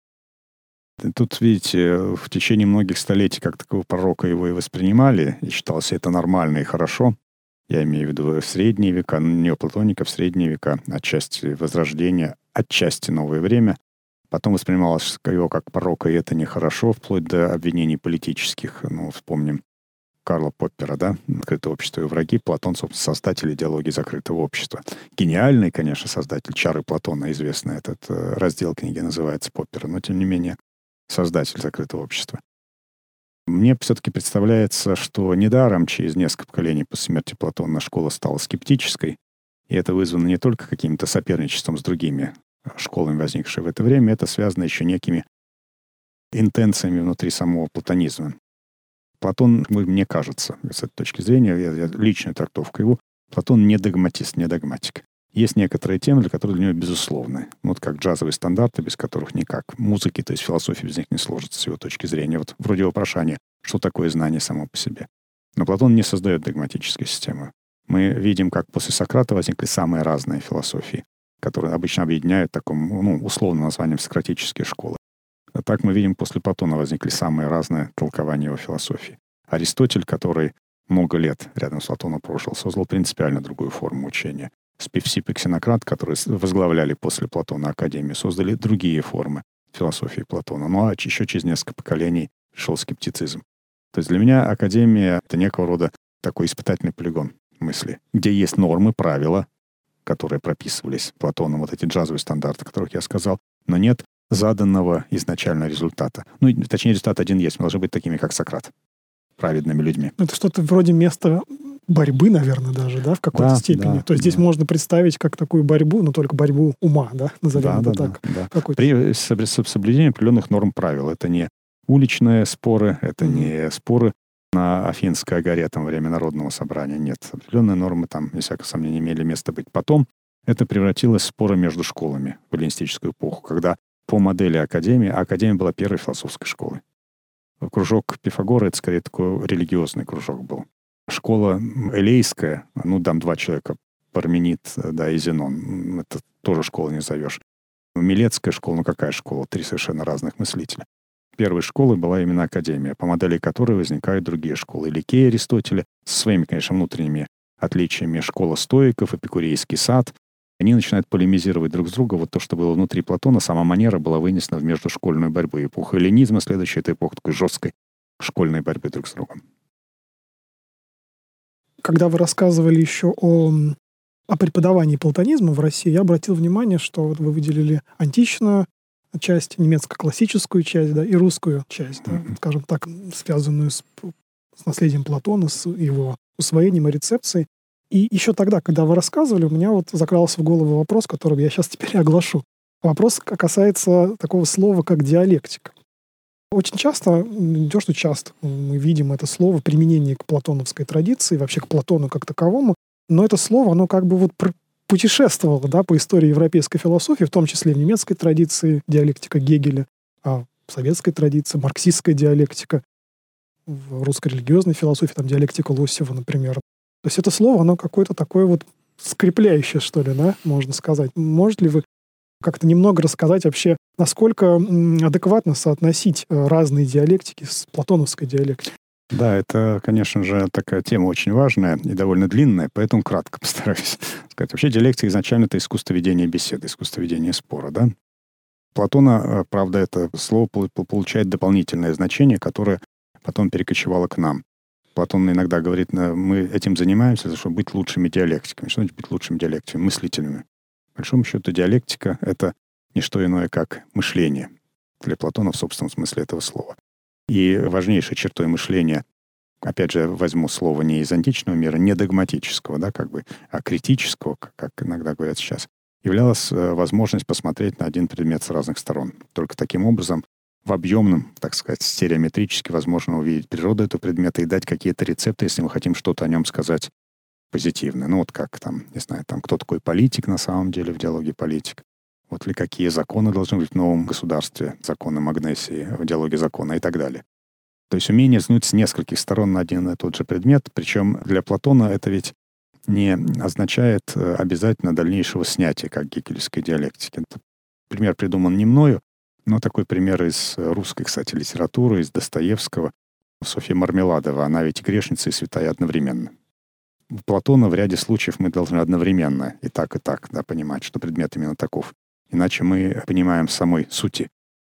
Тут, видите, в течение многих столетий как такого пророка его и воспринимали, и считалось это нормально и хорошо. Я имею в виду в средние века, неоплатоников, в средние века, отчасти Возрождения, отчасти новое время. Потом воспринималось его как пророка, и это нехорошо, вплоть до обвинений политических. Ну, вспомним Карла Поппера, да, «Открытое общество и враги», Платон, собственно, создатель идеологии закрытого общества. Гениальный, конечно, создатель «Чары Платона», известный этот раздел книги называется Поппера, но, тем не менее, создатель закрытого общества. Мне все-таки представляется, что недаром через несколько поколений после смерти Платона школа стала скептической, и это вызвано не только каким-то соперничеством с другими школами, возникшими в это время, это связано еще некими интенциями внутри самого платонизма. Платон, мне кажется, с этой точки зрения, личная трактовка его, Платон не догматист, не догматик. Есть некоторые темы, которые для него безусловны. Вот как джазовые стандарты, без которых никак. Музыки, то есть философия без них не сложится с его точки зрения. Вот вроде вопрошания, что такое знание само по себе. Но Платон не создает догматической системы. Мы видим, как после Сократа возникли самые разные философии, которые обычно объединяют таким, условным названием сократические школы. А так мы видим, после Платона возникли самые разные толкования его философии. Аристотель, который много лет рядом с Платоном прожил, создал принципиально другую форму учения. Спевсип и Ксенократ, которые возглавляли после Платона Академию, создали другие формы философии Платона. Ну а еще через несколько поколений пришел скептицизм. То есть для меня Академия — это некого рода такой испытательный полигон мысли, где есть нормы, правила, которые прописывались Платоном, вот эти джазовые стандарты, о которых я сказал, но нет заданного изначально результата. Точнее, результат один есть. Мы должны быть такими, как Сократ, праведными людьми. Это что-то вроде места борьбы, наверное, даже, да, в какой-то степени. То есть здесь можно представить как такую борьбу, но только борьбу ума, да, назовем это так. Да. При соблюдении определенных норм правил. Это не уличные споры, это не споры на Афинской горе там, во время народного собрания. Нет. Определенные нормы там, без всякого сомнения, имели место быть. Потом это превратилось в споры между школами в эллинистическую эпоху, когда по модели Академии, а Академия была первой философской школой. Кружок Пифагора — это скорее такой религиозный кружок был. Школа элейская, там два человека Парменид, да, и Зенон. Это тоже школы не назовешь. Милецкая школа, ну какая школа? 3 совершенно разных мыслителя. Первой школой была именно академия, по модели которой возникают другие школы. Ликей Аристотеля со своими, конечно, внутренними отличиями. Школа стоиков, эпикурейский сад. Они начинают полемизировать друг с другом. Вот то, что было внутри Платона, сама манера была вынесена в междушкольную борьбу. Эпоха эллинизма, следующая — это эпоха такой жесткой школьной борьбы друг с другом. Когда вы рассказывали еще о преподавании платонизма в России, я обратил внимание, что вот вы выделили античную часть, немецко-классическую часть, да, и русскую часть, да, скажем так, связанную с наследием Платона, с его усвоением и рецепцией. И еще тогда, когда вы рассказывали, у меня вот закрался в голову вопрос, который я сейчас теперь оглашу. Вопрос касается такого слова, как диалектика. Очень часто, не то что часто, мы видим это слово применение к платоновской традиции, вообще к Платону как таковому, но это слово, оно как бы вот путешествовало, да, по истории европейской философии, в том числе в немецкой традиции диалектика Гегеля, а в советской традиции марксистская диалектика, в русской религиозной философии там диалектика Лосева, например. То есть это слово, оно какое-то такое вот скрепляющее, что ли, да, можно сказать. Можете ли вы как-то немного рассказать вообще, насколько адекватно соотносить разные диалектики с платоновской диалектикой? Да, это, конечно же, такая тема очень важная и довольно длинная, поэтому кратко постараюсь сказать. Вообще диалектика изначально — это искусство ведения беседы, искусство ведения спора, да. Платона, правда, это слово получает дополнительное значение, которое потом перекочевало к нам. Платон иногда говорит, мы этим занимаемся, чтобы быть лучшими диалектиками. Что значит быть лучшими диалектиками? Мыслителями. По большому счету диалектика — это не что иное, как мышление. Для Платона в собственном смысле этого слова. И важнейшей чертой мышления, опять же, возьму слово не из античного мира, не догматического, да, как бы, а критического, как иногда говорят сейчас, являлась возможность посмотреть на один предмет с разных сторон. Только таким образом в объемном, так сказать, стереометрически возможно увидеть природу этого предмета и дать какие-то рецепты, если мы хотим что-то о нем сказать позитивное. Ну вот как там, не знаю, там кто такой политик на самом деле в диалоге политик. Вот ли какие законы должны быть в новом государстве, законы Магнесии в диалоге закона и так далее. То есть умение взглянуть с нескольких сторон на один и тот же предмет, причем для Платона это ведь не означает обязательно дальнейшего снятия, как гегельской диалектики. Это пример придуман не мною, но такой пример из русской, кстати, литературы, из Достоевского. Софья Мармеладова, она ведь грешница и святая одновременно. У Платона в ряде случаев мы должны одновременно и так, да, понимать, что предмет именно таков. Иначе мы понимаем самой сути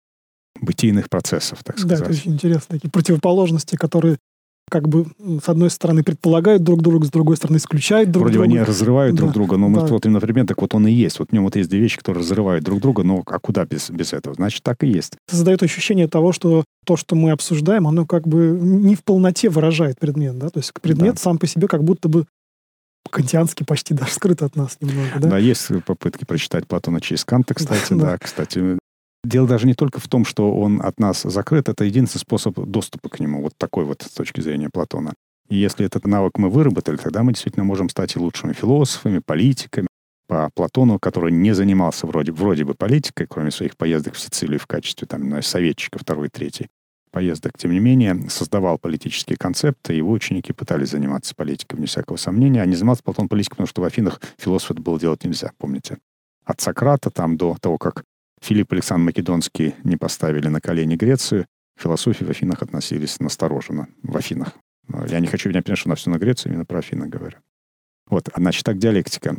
бытийных процессов, так сказать. Да, это очень интересно. Такие противоположности, которые как бы с одной стороны предполагают друг друга, с другой стороны исключают друг друга. Вроде они разрывают друг друга, но мы смотрим на предмет, так вот он и есть. Вот в нем вот есть две вещи, которые разрывают друг друга, но а куда без этого? Значит, так и есть. Создает ощущение того, что то, что мы обсуждаем, оно как бы не в полноте выражает предмет, да? То есть предмет сам по себе как будто бы кантианский почти даже скрыт от нас немного, да? Да, есть попытки прочитать Платона через Канта, кстати, да, кстати. Дело даже не только в том, что он от нас закрыт, это единственный способ доступа к нему, вот такой вот с точки зрения Платона. И если этот навык мы выработали, тогда мы действительно можем стать и лучшими философами, политиками. По Платону, который не занимался вроде бы политикой, кроме своих поездок в Сицилию в качестве там, советчика второй, третьей поездок, тем не менее, создавал политические концепты, и его ученики пытались заниматься политикой, вне всякого сомнения. А не занимался Платон политикой, потому что в Афинах философ это было делать нельзя, помните? От Сократа там до того, как Филипп Александр Македонский не поставили на колени Грецию, к философии в Афинах относились настороженно. В Афинах. Я не хочу меня принять, что на всю на Грецию, именно про Афины говорю. Вот, значит, так диалектика.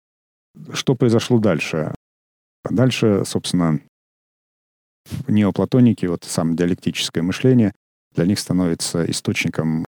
Что произошло дальше? Дальше, собственно, неоплатоники, вот сам диалектическое мышление, для них становится источником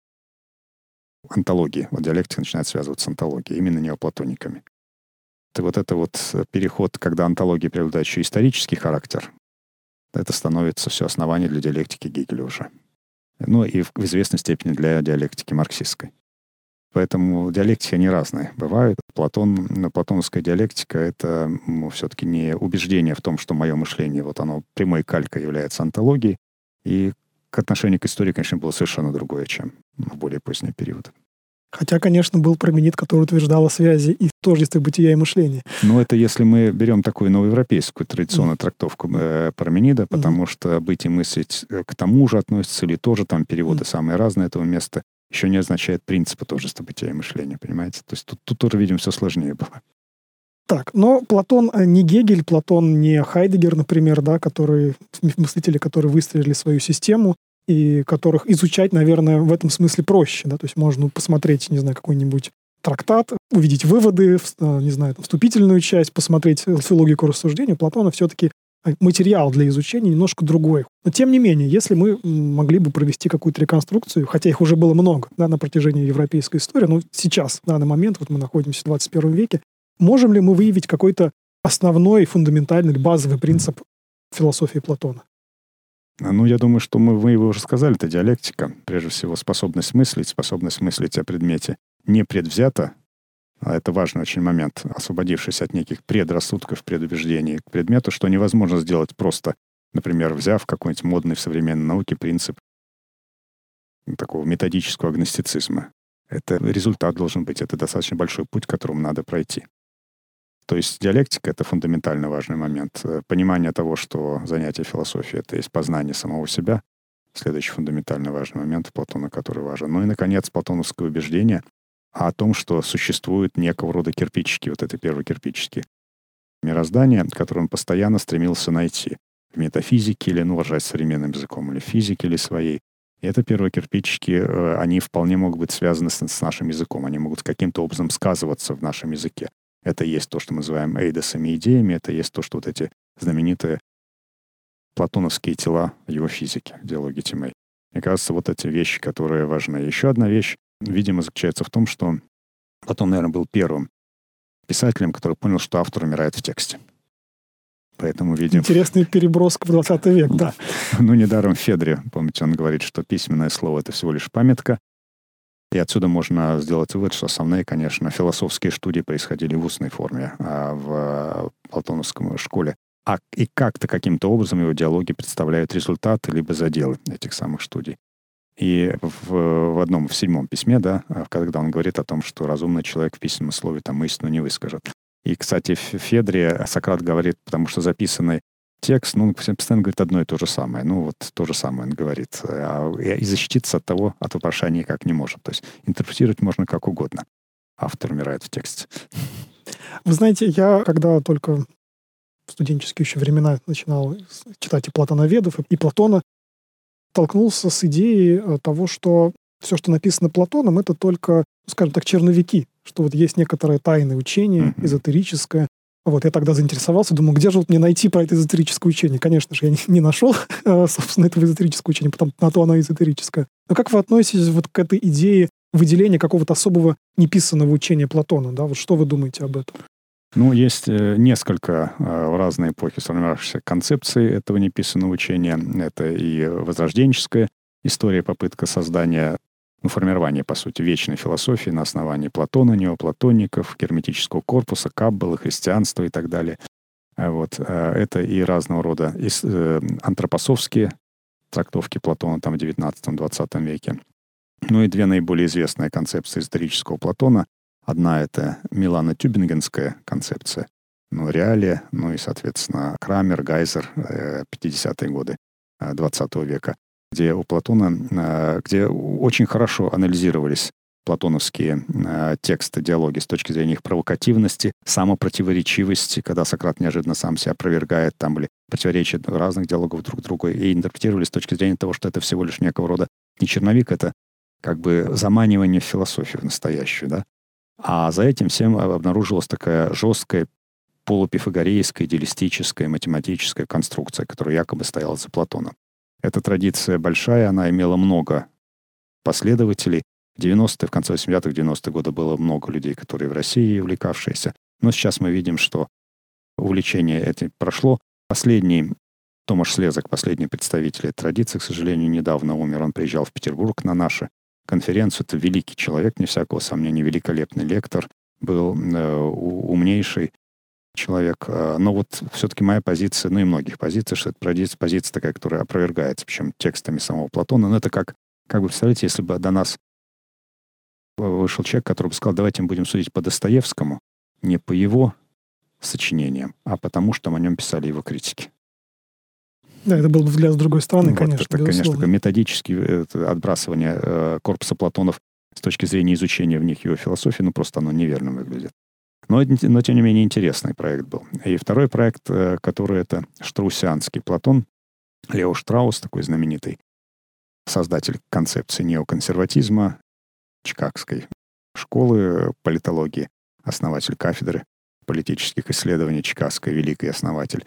онтологии. Вот диалектика начинает связываться с онтологией, именно неоплатониками. И вот это вот переход, когда онтология приобретает еще исторический характер, это становится все основание для диалектики Гегеля уже. Ну и в известной степени для диалектики марксистской. Поэтому диалектики, они разные бывают. Платоновская диалектика — это все-таки не убеждение в том, что мое мышление, вот оно прямой калькой является онтологией. И к отношению к истории, конечно, было совершенно другое, чем в более поздний период. Хотя, конечно, был Парменид, который утверждал о связи и тождестве бытия и мышления. Но это если мы берем такую новоевропейскую традиционную трактовку Парменида, потому что быть и мыслить к тому же относятся, или тоже там переводы самые разные этого места. еще не означает принципы тождества бытия и мышления, понимаете? То есть тут тоже, видимо, все сложнее было. Так, но Платон не Гегель, Платон не Хайдеггер, например, да, мыслители, которые выстроили свою систему, и которых изучать, наверное, в этом смысле проще, да, то есть можно посмотреть, не знаю, какой-нибудь трактат, увидеть выводы, не знаю, вступительную часть, посмотреть логику рассуждения. У Платона все-таки материал для изучения немножко другой. Но тем не менее, если мы могли бы провести какую-то реконструкцию, хотя их уже было много, да, на протяжении европейской истории, но сейчас, в данный момент, вот мы находимся в 21 веке, можем ли мы выявить какой-то основной, фундаментальный, базовый принцип философии Платона? Ну, я думаю, что мы его уже сказали, это диалектика. Прежде всего, способность мыслить о предмете непредвзято, а это важный очень момент, освободившись от неких предрассудков, предубеждений к предмету, что невозможно сделать просто, например, взяв какой-нибудь модный в современной науке принцип такого методического агностицизма. Это результат должен быть, это достаточно большой путь, которому надо пройти. То есть диалектика — это фундаментально важный момент. Понимание того, что занятие философией — это есть познание самого себя, следующий фундаментально важный момент у Платона, который важен. Ну и, наконец, платоновское убеждение о том, что существуют некого рода кирпичики, вот это первокирпические мироздания, которые он постоянно стремился найти в метафизике или, выражаясь современным языком, или в физике, или своей. И это первокирпичики, они вполне могут быть связаны с нашим языком, они могут каким-то образом сказываться в нашем языке. Это есть то, что мы называем эйдосами, идеями, это есть то, что вот эти знаменитые платоновские тела его физики, диалоги Тимей. Мне кажется, вот эти вещи, которые важны. Еще одна вещь, видимо, заключается в том, что Платон, наверное, был первым писателем, который понял, что автор умирает в тексте. Поэтому видим... Интересный переброска в 20 век, да. Ну, недаром в Федре, помните, он говорит, что письменное слово — это всего лишь памятка. И отсюда можно сделать вывод, что основные, конечно, философские студии происходили в устной форме в платоновской школе. И как-то, каким-то образом его диалоги представляют результаты либо заделы этих самых студий. И в одном, в 7-м письме, да, когда он говорит о том, что разумный человек в письменном слове там истину не выскажет. И, кстати, в Федре Сократ говорит, потому что записанный текст, он постоянно говорит одно и то же самое. Ну, вот то же самое он говорит. И защититься от вопрошания никак не может. То есть интерпретировать можно как угодно. Автор умирает в тексте. Вы знаете, я, когда только в студенческие еще времена начинал читать и платоноведов, и Платона, столкнулся с идеей того, что все, что написано Платоном, это только, скажем так, черновики, что вот есть некоторое тайное учение, эзотерическое. Вот, я тогда заинтересовался, думаю, где же вот мне найти про это эзотерическое учение? Конечно же, я не нашел, собственно, этого эзотерического учения, потому на то оно эзотерическое. Но как вы относитесь вот к этой идее выделения какого-то особого неписанного учения Платона? Да? Вот что вы думаете об этом? Ну, есть несколько в разные эпохи сформировавшихся концепций этого неписанного учения. Это и возрожденческая история, попытка создания, формирования, по сути, вечной философии на основании Платона, неоплатоников, герметического корпуса, каббалы, христианства и так далее. Вот. Это и разного рода антропософские трактовки Платона там, в XIX-XX веке. Ну и две наиболее известные концепции исторического Платона. Одна — это Милано-Тюбингенская концепция, реалия, и, соответственно, Крамер, Гайзер, 50-е годы XX века, где у Платона, где очень хорошо анализировались платоновские тексты, диалоги с точки зрения их провокативности, самопротиворечивости, когда Сократ неожиданно сам себя опровергает, там были противоречия разных диалогов друг другу, и интерпретировались с точки зрения того, что это всего лишь некого рода не черновик, это как бы заманивание в философию в настоящую, да. А за этим всем обнаружилась такая жесткая полупифагорейская, идеалистическая, математическая конструкция, которая якобы стояла за Платоном. Эта традиция большая, она имела много последователей. В 90-е, в конце 80-х, 90-е годы было много людей, которые в России увлекавшиеся. Но сейчас мы видим, что увлечение этим прошло. Последний, Томаш Слезак, последний представитель этой традиции, к сожалению, недавно умер. Он приезжал в Петербург на нашу конференцию. Это великий человек, не всякого сомнения, великолепный лектор, был умнейший человек. Но вот все-таки моя позиция, и многих позиций, что это позиция такая, которая опровергается, причем текстами самого Платона. Но это как вы представляете, если бы до нас вышел человек, который бы сказал, давайте мы будем судить по Достоевскому, не по его сочинениям, а потому что о нем писали его критики. Да, это был взгляд с другой стороны, Вот, конечно, это, конечно, безусловно. такое методическое отбрасывание корпуса Платонов с точки зрения изучения в них его философии, просто оно неверно выглядит. Но, тем не менее, интересный проект был. И второй проект, который это штраусианский Платон, Лео Штраус, такой знаменитый создатель концепции неоконсерватизма, Чикагской школы политологии, основатель кафедры политических исследований Чикагской, великий основатель.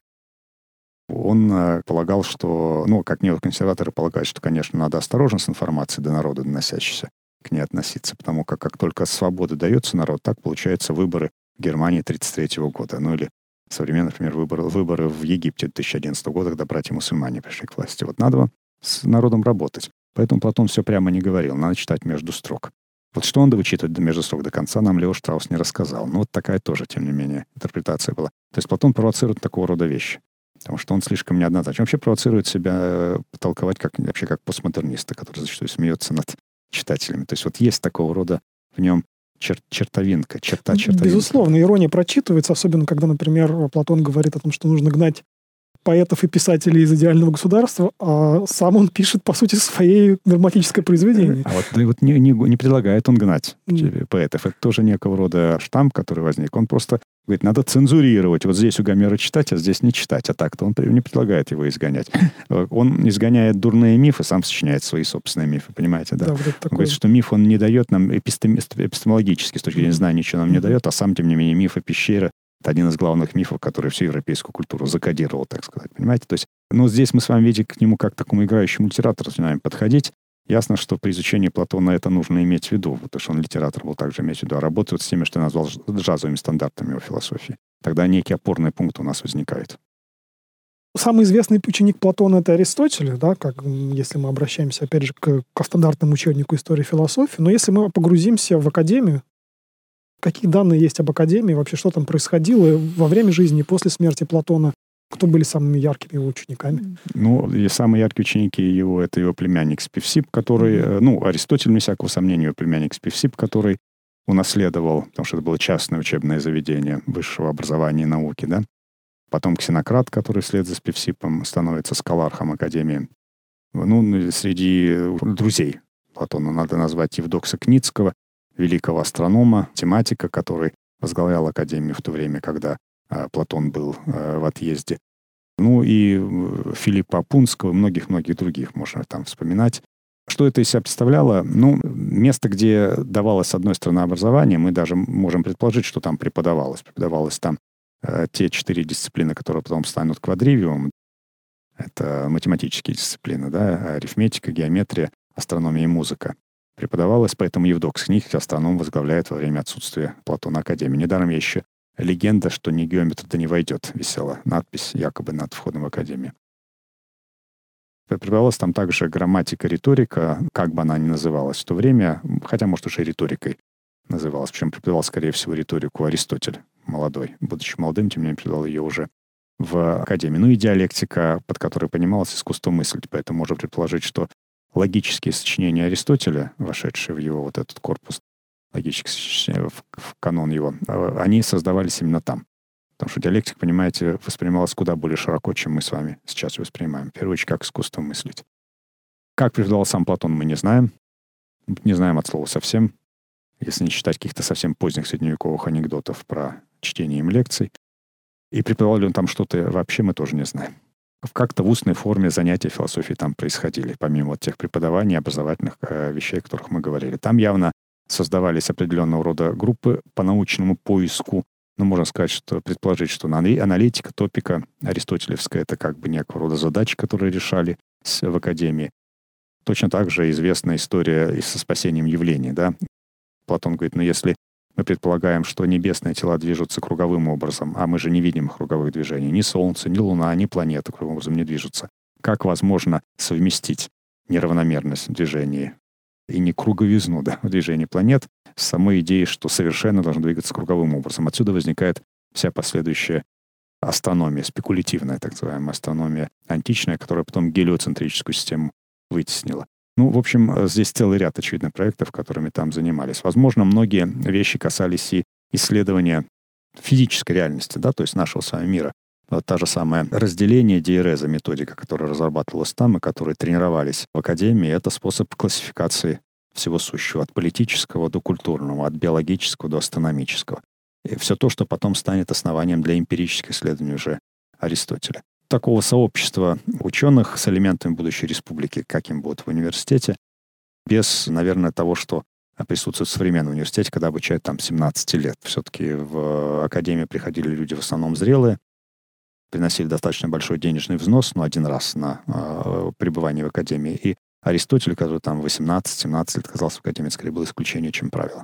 Он полагал, что, как неоконсерваторы полагают, что, конечно, надо осторожно с информацией до народа доносящейся к ней относиться, потому как только свобода дается народу, так получаются выборы в Германии 1933 года. Или современные, например, выборы в Египте 2011 года, когда братья-мусульмане пришли к власти. Надо с народом работать. Поэтому Платон все прямо не говорил, надо читать между строк. Что он вычитывать между строк до конца, нам Лео Штраус не рассказал. Но такая тоже, тем не менее, интерпретация была. То есть Платон провоцирует такого рода вещи. Потому что он слишком неоднозначен. Он вообще провоцирует себя толковать как постмодерниста, который зачастую смеется над читателями. То есть есть такого рода в нем чертовинка. Безусловно, ирония прочитывается, особенно когда, например, Платон говорит о том, что нужно гнать поэтов и писателей из идеального государства, а сам он пишет, по сути, свое драматическое произведение. А не предлагает он гнать поэтов. Это тоже некого рода штамп, который возник. Он просто говорит, надо цензурировать. Вот здесь у Гомера читать, а здесь не читать. А так-то он не предлагает его изгонять. Он изгоняет дурные мифы, сам сочиняет свои собственные мифы. Понимаете, да? Вот он говорит, что миф он не дает нам эпистемологически, с точки зрения знания, ничего нам не дает, а сам, тем не менее, миф о пещере — это один из главных мифов, который всю европейскую культуру закодировал, так сказать. Понимаете? То есть, здесь мы с вами, видите, к нему как к такому играющему литератору начинаем подходить. Ясно, что при изучении Платона это нужно иметь в виду, потому что он литератор был также иметь в виду, а работает с теми, что я назвал джазовыми стандартами его философии. Тогда некий опорный пункт у нас возникает. Самый известный ученик Платона — это Аристотель, да, если мы обращаемся, опять же, к стандартному учебнику истории философии. Но если мы погрузимся в академию, какие данные есть об академии, вообще что там происходило во время жизни, после смерти Платона, кто были самыми яркими его учениками? И самые яркие ученики его — это его племянник Спевсип, который, Аристотель, вне всякого сомнения, его племянник Спевсип, который унаследовал, потому что это было частное учебное заведение высшего образования и науки, да. Потом Ксенократ, который вслед за Спевсипом становится скалархом академии. Среди друзей Платона надо назвать Евдокса Кницкого, великого астронома, математика, который возглавлял академию в то время, когда Платон был в отъезде. И Филиппа Апунского, многих-многих других можно там вспоминать. Что это из себя представляло? Место, где давалось, с одной стороны, образование, мы даже можем предположить, что там преподавалось. Преподавалось там те 4 дисциплины, которые потом станут квадривиумом. Это математические дисциплины, да, арифметика, геометрия, астрономия и музыка. Преподавалось, поэтому Евдокс Кницкий, астроном, возглавляет во время отсутствия Платона академии. Недаром я еще легенда, что ни геометр да не войдет, висела надпись якобы над входом в академию. Преподавалась там также грамматика, риторика, как бы она ни называлась в то время, хотя, может, уже и риторикой называлась. Причем преподавал, скорее всего, риторику Аристотель, молодой. Будучи молодым, тем не менее, преподавал ее уже в академии. И диалектика, под которой понималось искусство мыслить. Поэтому можно предположить, что логические сочинения Аристотеля, вошедшие в его этот корпус логических сочинений, в канон его, они создавались именно там. Потому что диалектика, понимаете, воспринималась куда более широко, чем мы с вами сейчас воспринимаем. В первую очередь, как искусство мыслить. Как преподавал сам Платон, мы не знаем. Не знаем от слова совсем. Если не считать каких-то совсем поздних средневековых анекдотов про чтение им лекций. И преподавал ли он там что-то вообще, мы тоже не знаем. Как-то в устной форме занятия философией там происходили, помимо тех преподаваний, образовательных вещей, о которых мы говорили. Там явно создавались определенного рода группы по научному поиску. Можно сказать, что предположить, что аналитика, топика аристотелевская — это как бы некого рода задачи, которые решали в академии. Точно так же известна история со спасением явлений, да. Платон говорит, если мы предполагаем, что небесные тела движутся круговым образом, а мы же не видим круговых движений. Ни Солнце, ни Луна, ни планеты круговым образом не движутся. Как возможно совместить неравномерность в движении и не круговизну, да, в движении планет с самой идеей, что совершенно должно двигаться круговым образом? Отсюда возникает вся последующая астрономия, спекулятивная, так называемая астрономия античная, которая потом гелиоцентрическую систему вытеснила. В общем, здесь целый ряд, очевидно, проектов, которыми там занимались. Возможно, многие вещи касались и исследования физической реальности, да, то есть нашего с вами мира. Вот та же самая разделение диереза, методика, которая разрабатывалась там и которые тренировались в академии, это способ классификации всего сущего, от политического до культурного, от биологического до астрономического. И все то, что потом станет основанием для эмпирических исследований уже Аристотеля. Такого сообщества ученых с элементами будущей республики, каким будут в университете, без, наверное, того, что присутствует в современном университете, когда обучают там 17 лет. Все-таки в академию приходили люди в основном зрелые, приносили достаточно большой денежный взнос, один раз на пребывание в академии. И Аристотель, который там 18-17 лет оказался в академии, скорее было исключение, чем правило.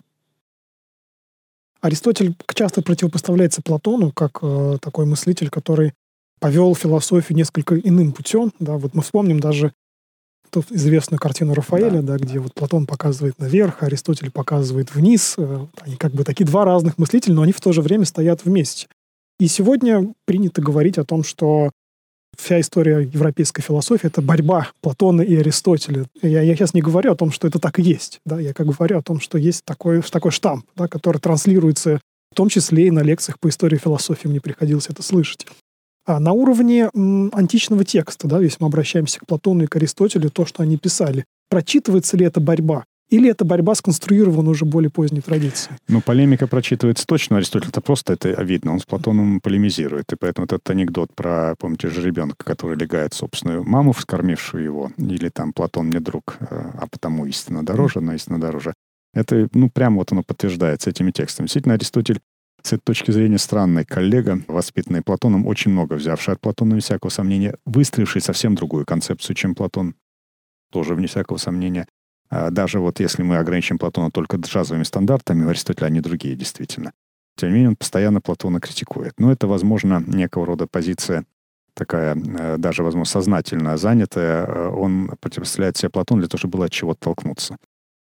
Аристотель часто противопоставляется Платону как такой мыслитель, который повел философию несколько иным путем. Да, вот мы вспомним даже ту известную картину Рафаэля, да, где вот Платон показывает наверх, а Аристотель показывает вниз. Они как бы такие два разных мыслителя, но они в то же время стоят вместе. И сегодня принято говорить о том, что вся история европейской философии — это борьба Платона и Аристотеля. Я сейчас не говорю о том, что это так и есть. Да? Я как говорю о том, что есть такой штамп, да, который транслируется в том числе и на лекциях по истории философии. Мне приходилось это слышать. А на уровне античного текста, да, если мы обращаемся к Платону и к Аристотелю, то, что они писали, прочитывается ли эта борьба? Или эта борьба сконструирована уже более поздней традицией? Полемика прочитывается точно. Аристотель-то просто это видно. Он с Платоном полемизирует. И поэтому этот анекдот про, помните, жеребенка, который легает собственную маму, вскормившую его, или там «Платон мне друг, а потому истина дороже, но истина дороже». Это, прямо вот оно подтверждается этими текстами. Действительно, Аристотель с этой точки зрения странный коллега, воспитанный Платоном, очень много взявший от Платона, без всякого сомнения, выстроивший совсем другую концепцию, чем Платон, тоже вне всякого сомнения. Даже вот если мы ограничим Платона только джазовыми стандартами, у Аристотеля они другие, действительно. Тем не менее, он постоянно Платона критикует. Но это, возможно, некого рода позиция такая, даже, возможно, сознательно занятая. Он противоставляет себе Платону для того, чтобы было от чего-то толкнуться.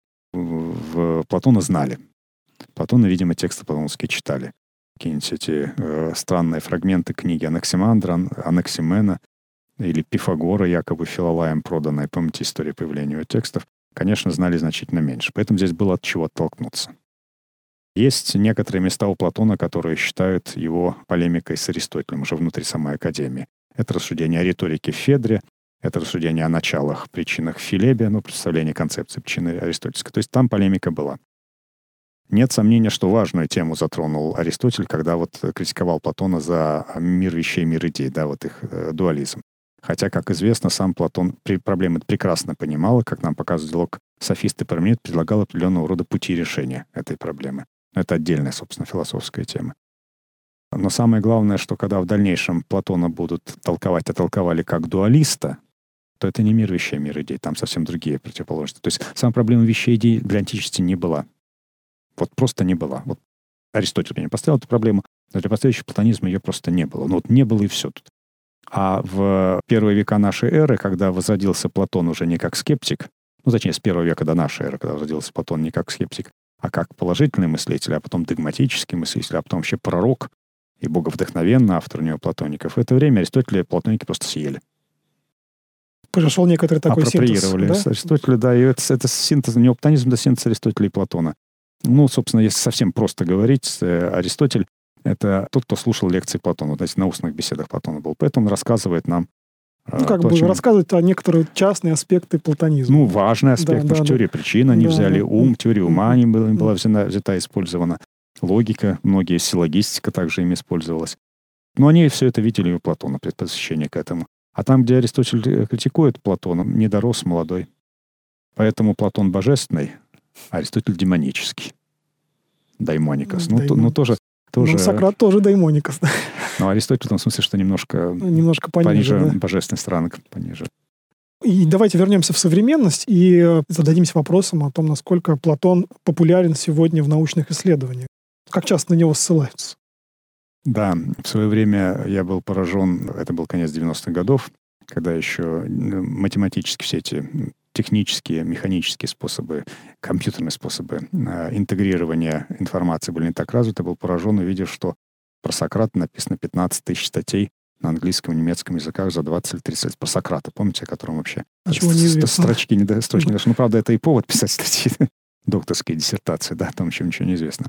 В Платона знали. Платона, видимо, тексты платоновские читали. Какие-нибудь эти странные фрагменты книги Анаксимандра, Анаксимена или Пифагора, якобы Филолаем проданной. Помните историю появления его текстов? Конечно, знали значительно меньше. Поэтому здесь было от чего оттолкнуться. Есть некоторые места у Платона, которые считают его полемикой с Аристотелем уже внутри самой Академии. Это рассуждение о риторике в Федре, это рассуждение о началах, причинах в Филебе, представление концепции причины аристотельской. То есть там полемика была. Нет сомнения, что важную тему затронул Аристотель, когда вот критиковал Платона за мир вещей, мир идей, да, вот их дуализм. Хотя, как известно, сам Платон проблемы прекрасно понимал, и, как нам показывает диалог «Софист и Парменид», предлагал определенного рода пути решения этой проблемы. Это отдельная, собственно, философская тема. Но самое главное, что когда в дальнейшем Платона будут толковать, а толковали как дуалиста, то это не мир вещей, мир идей, там совсем другие противоположности. То есть сама проблема вещей и идей для античности не была. Вот просто не была. Вот Аристотель не поставил эту проблему, но для последующего платонизма ее просто не было. Не было и все тут. А в первые века нашей эры, когда возродился Платон уже не как скептик, точнее, с первого века до нашей эры, когда возродился Платон не как скептик, а как положительный мыслитель, а потом догматический мыслитель, а потом вообще пророк и боговдохновенный автор неоплатоников, в это время Аристотеля платоники просто съели. Произошел некоторый такой синтез. Апроприировали Аристотеля, да, и это синтез, неоплатонизм, это синтез Аристотеля и Платона. Собственно, если совсем просто говорить, Аристотель — это тот, кто слушал лекции Платона. На устных беседах Платона был. Поэтому он рассказывает нам... рассказывает о некоторых частные аспекты платонизма. Важный аспект. Да, теория причин они взяли, ум, теория ума им была взята, использована. Логика, многие силлогистика также ими использовалась. Но они все это видели у Платона, предпосвящение к этому. А там, где Аристотель критикует Платона, не дорос, молодой. Поэтому Платон божественный, а Аристотель демонический. Даймоникос. Тоже... Сократ тоже даймоникос. Но Аристотель в том смысле, что немножко пониже божественный странок. Пониже. И давайте вернемся в современность и зададимся вопросом о том, насколько Платон популярен сегодня в научных исследованиях. Как часто на него ссылаются? Да, в свое время я был поражен, это был конец 90-х годов, когда еще математически все эти технические, механические способы, компьютерные способы интегрирования информации были не так развиты. Я был поражен, увидев, что про Сократа написано 15 тысяч статей на английском и немецком языках за 20 или 30 лет. Про Сократа, помните, о котором вообще строчки не дошло. Правда, это и повод писать статьи, докторские диссертации, да, там еще ничего не известно.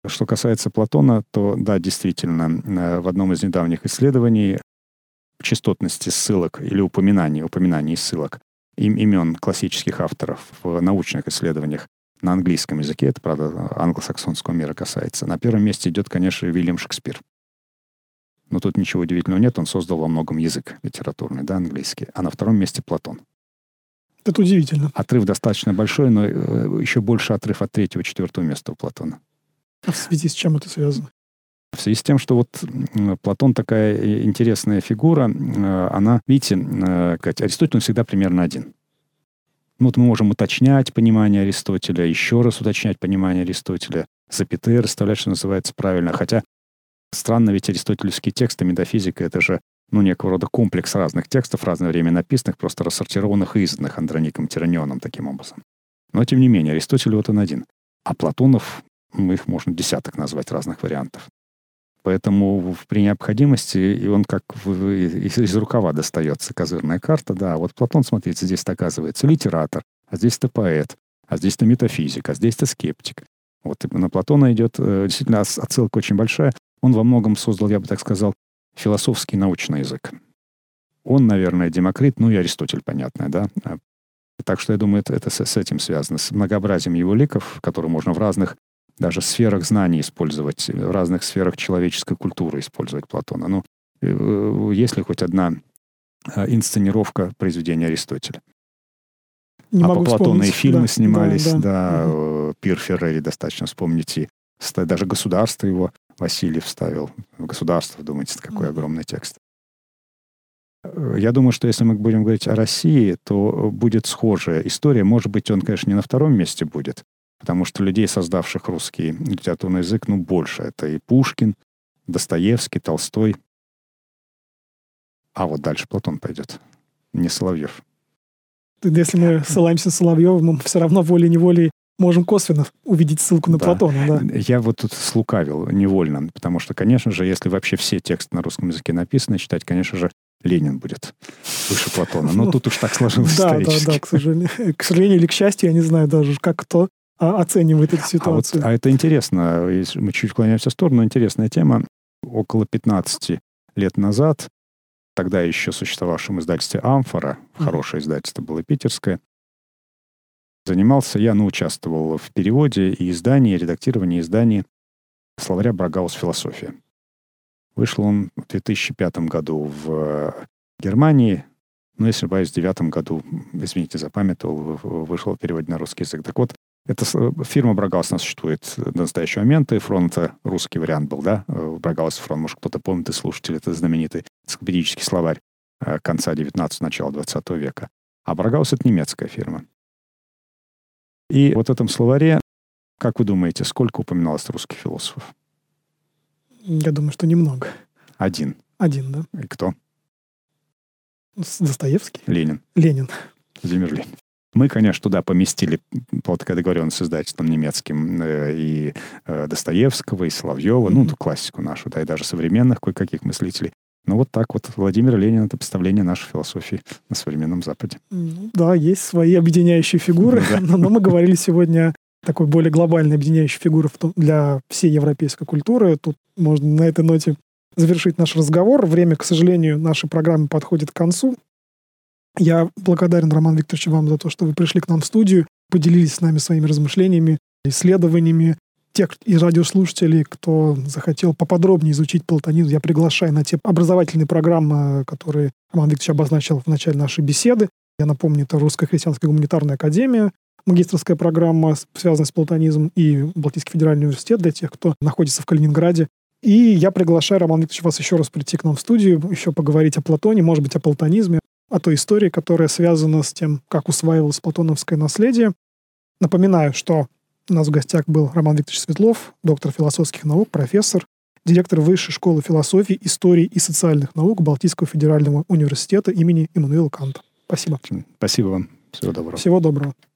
Что касается Платона, то да, действительно, в одном из недавних исследований частотности ссылок или упоминаний ссылок имен классических авторов в научных исследованиях на английском языке, это, правда, англосаксонского мира касается, на первом месте идет, конечно, Вильям Шекспир. Но тут ничего удивительного нет, он создал во многом язык литературный, да, английский. А на втором месте Платон. Это удивительно. Отрыв достаточно большой, но еще больше отрыв от 3-4 места у Платона. А в связи с чем это связано? В связи с тем, что вот Платон такая интересная фигура, она, видите, Аристотель он всегда примерно один. Ну, вот мы можем уточнять понимание Аристотеля, еще раз уточнять понимание Аристотеля, запятые расставлять, что называется, правильно. Хотя странно, ведь аристотелевские тексты, метафизика — это же, некого рода комплекс разных текстов, в разное время написанных, просто рассортированных и изданных Андроником Тиранионом таким образом. Но, тем не менее, Аристотель вот он один. А Платонов, их можно десяток назвать разных вариантов. Поэтому при необходимости, и он как из рукава достается козырная карта, да, вот Платон, смотрите, здесь оказывается литератор, а здесь-то поэт, а здесь-то метафизик, а здесь-то скептик. Вот и на Платона идет действительно отсылка очень большая. Он во многом создал, я бы так сказал, философский научный язык. Он, наверное, Демокрит, и Аристотель, понятно, да. Так что, я думаю, это с этим связано, с многообразием его ликов, которые можно в разных даже сферах знаний использовать, в разных сферах человеческой культуры использовать Платона. Есть ли хоть одна инсценировка произведения Аристотеля? По Платону и фильмы снимались, Угу. Пир Феррери достаточно вспомнить, и даже «Государство» его Васильев вставил. «Государство», думаете, какой огромный текст. Я думаю, что если мы будем говорить о России, то будет схожая история. Может быть, он, конечно, не на втором месте будет, потому что людей, создавших русский литературный язык, больше. Это и Пушкин, Достоевский, Толстой. А вот дальше Платон пойдет, не Соловьев. Если мы ссылаемся на Соловьева, мы все равно волей-неволей можем косвенно увидеть ссылку на Платона. Да. Я вот тут слукавил невольно, потому что, конечно же, если вообще все тексты на русском языке написаны, читать, конечно же, Ленин будет выше Платона. Но тут уж так сложилось исторически. Да, к сожалению или к счастью, я не знаю даже, как кто оценивает эту ситуацию. А это интересно. Если мы чуть уклоняемся в сторону, интересная тема. Около 15 лет назад, тогда еще существовавшем издательстве «Амфора», хорошее издательство было питерское, участвовал в переводе и издании, редактировании издании словаря Брагаус «Философия». Вышел он в 2005 году в Германии, но, если ошибаюсь, в 2009 году, извините, запамятовал, вышел в переводе на русский язык. Так вот, эта фирма Брагаус у нас существует до настоящего момента, и фронта русский вариант был, да? Брагаус фронт, может, кто-то помнит из слушателей, это знаменитый энциклопедический словарь конца 19-го, начала 20 века. А Брагаус — это немецкая фирма. И вот в этом словаре, как вы думаете, сколько упоминалось русских философов? Я думаю, что немного. Один. Один, да. И кто? Достоевский? Ленин. Владимир Ленин. Мы, конечно, туда поместили по такой договоренности с издательством немецким и Достоевского, и Соловьева, ту классику нашу, да, и даже современных кое-каких мыслителей. Но вот так вот Владимир Ленин — это представление нашей философии на современном Западе. Да, есть свои объединяющие фигуры, но мы говорили сегодня о такой более глобальной объединяющей фигуре для всей европейской культуры. Тут можно на этой ноте завершить наш разговор. Время, к сожалению, нашей программы подходит к концу. Я благодарен, Роман Викторович, вам за то, что вы пришли к нам в студию, поделились с нами своими размышлениями, исследованиями. Тех и радиослушателей, кто захотел поподробнее изучить платонизм, я приглашаю на те образовательные программы, которые Роман Викторович обозначил в начале нашей беседы. Я напомню, это Русская христианская гуманитарная академия, магистерская программа, связанная с платонизмом, и Балтийский федеральный университет для тех, кто находится в Калининграде. И я приглашаю, Роман Викторович, вас еще раз прийти к нам в студию, еще поговорить о Платоне, может быть, о платонизме, о той истории, которая связана с тем, как усваивалось платоновское наследие. Напоминаю, что у нас в гостях был Роман Викторович Светлов, доктор философских наук, профессор, директор Высшей школы философии, истории и социальных наук Балтийского федерального университета имени Иммануила Канта. Спасибо. Спасибо вам. Всего доброго. Всего доброго.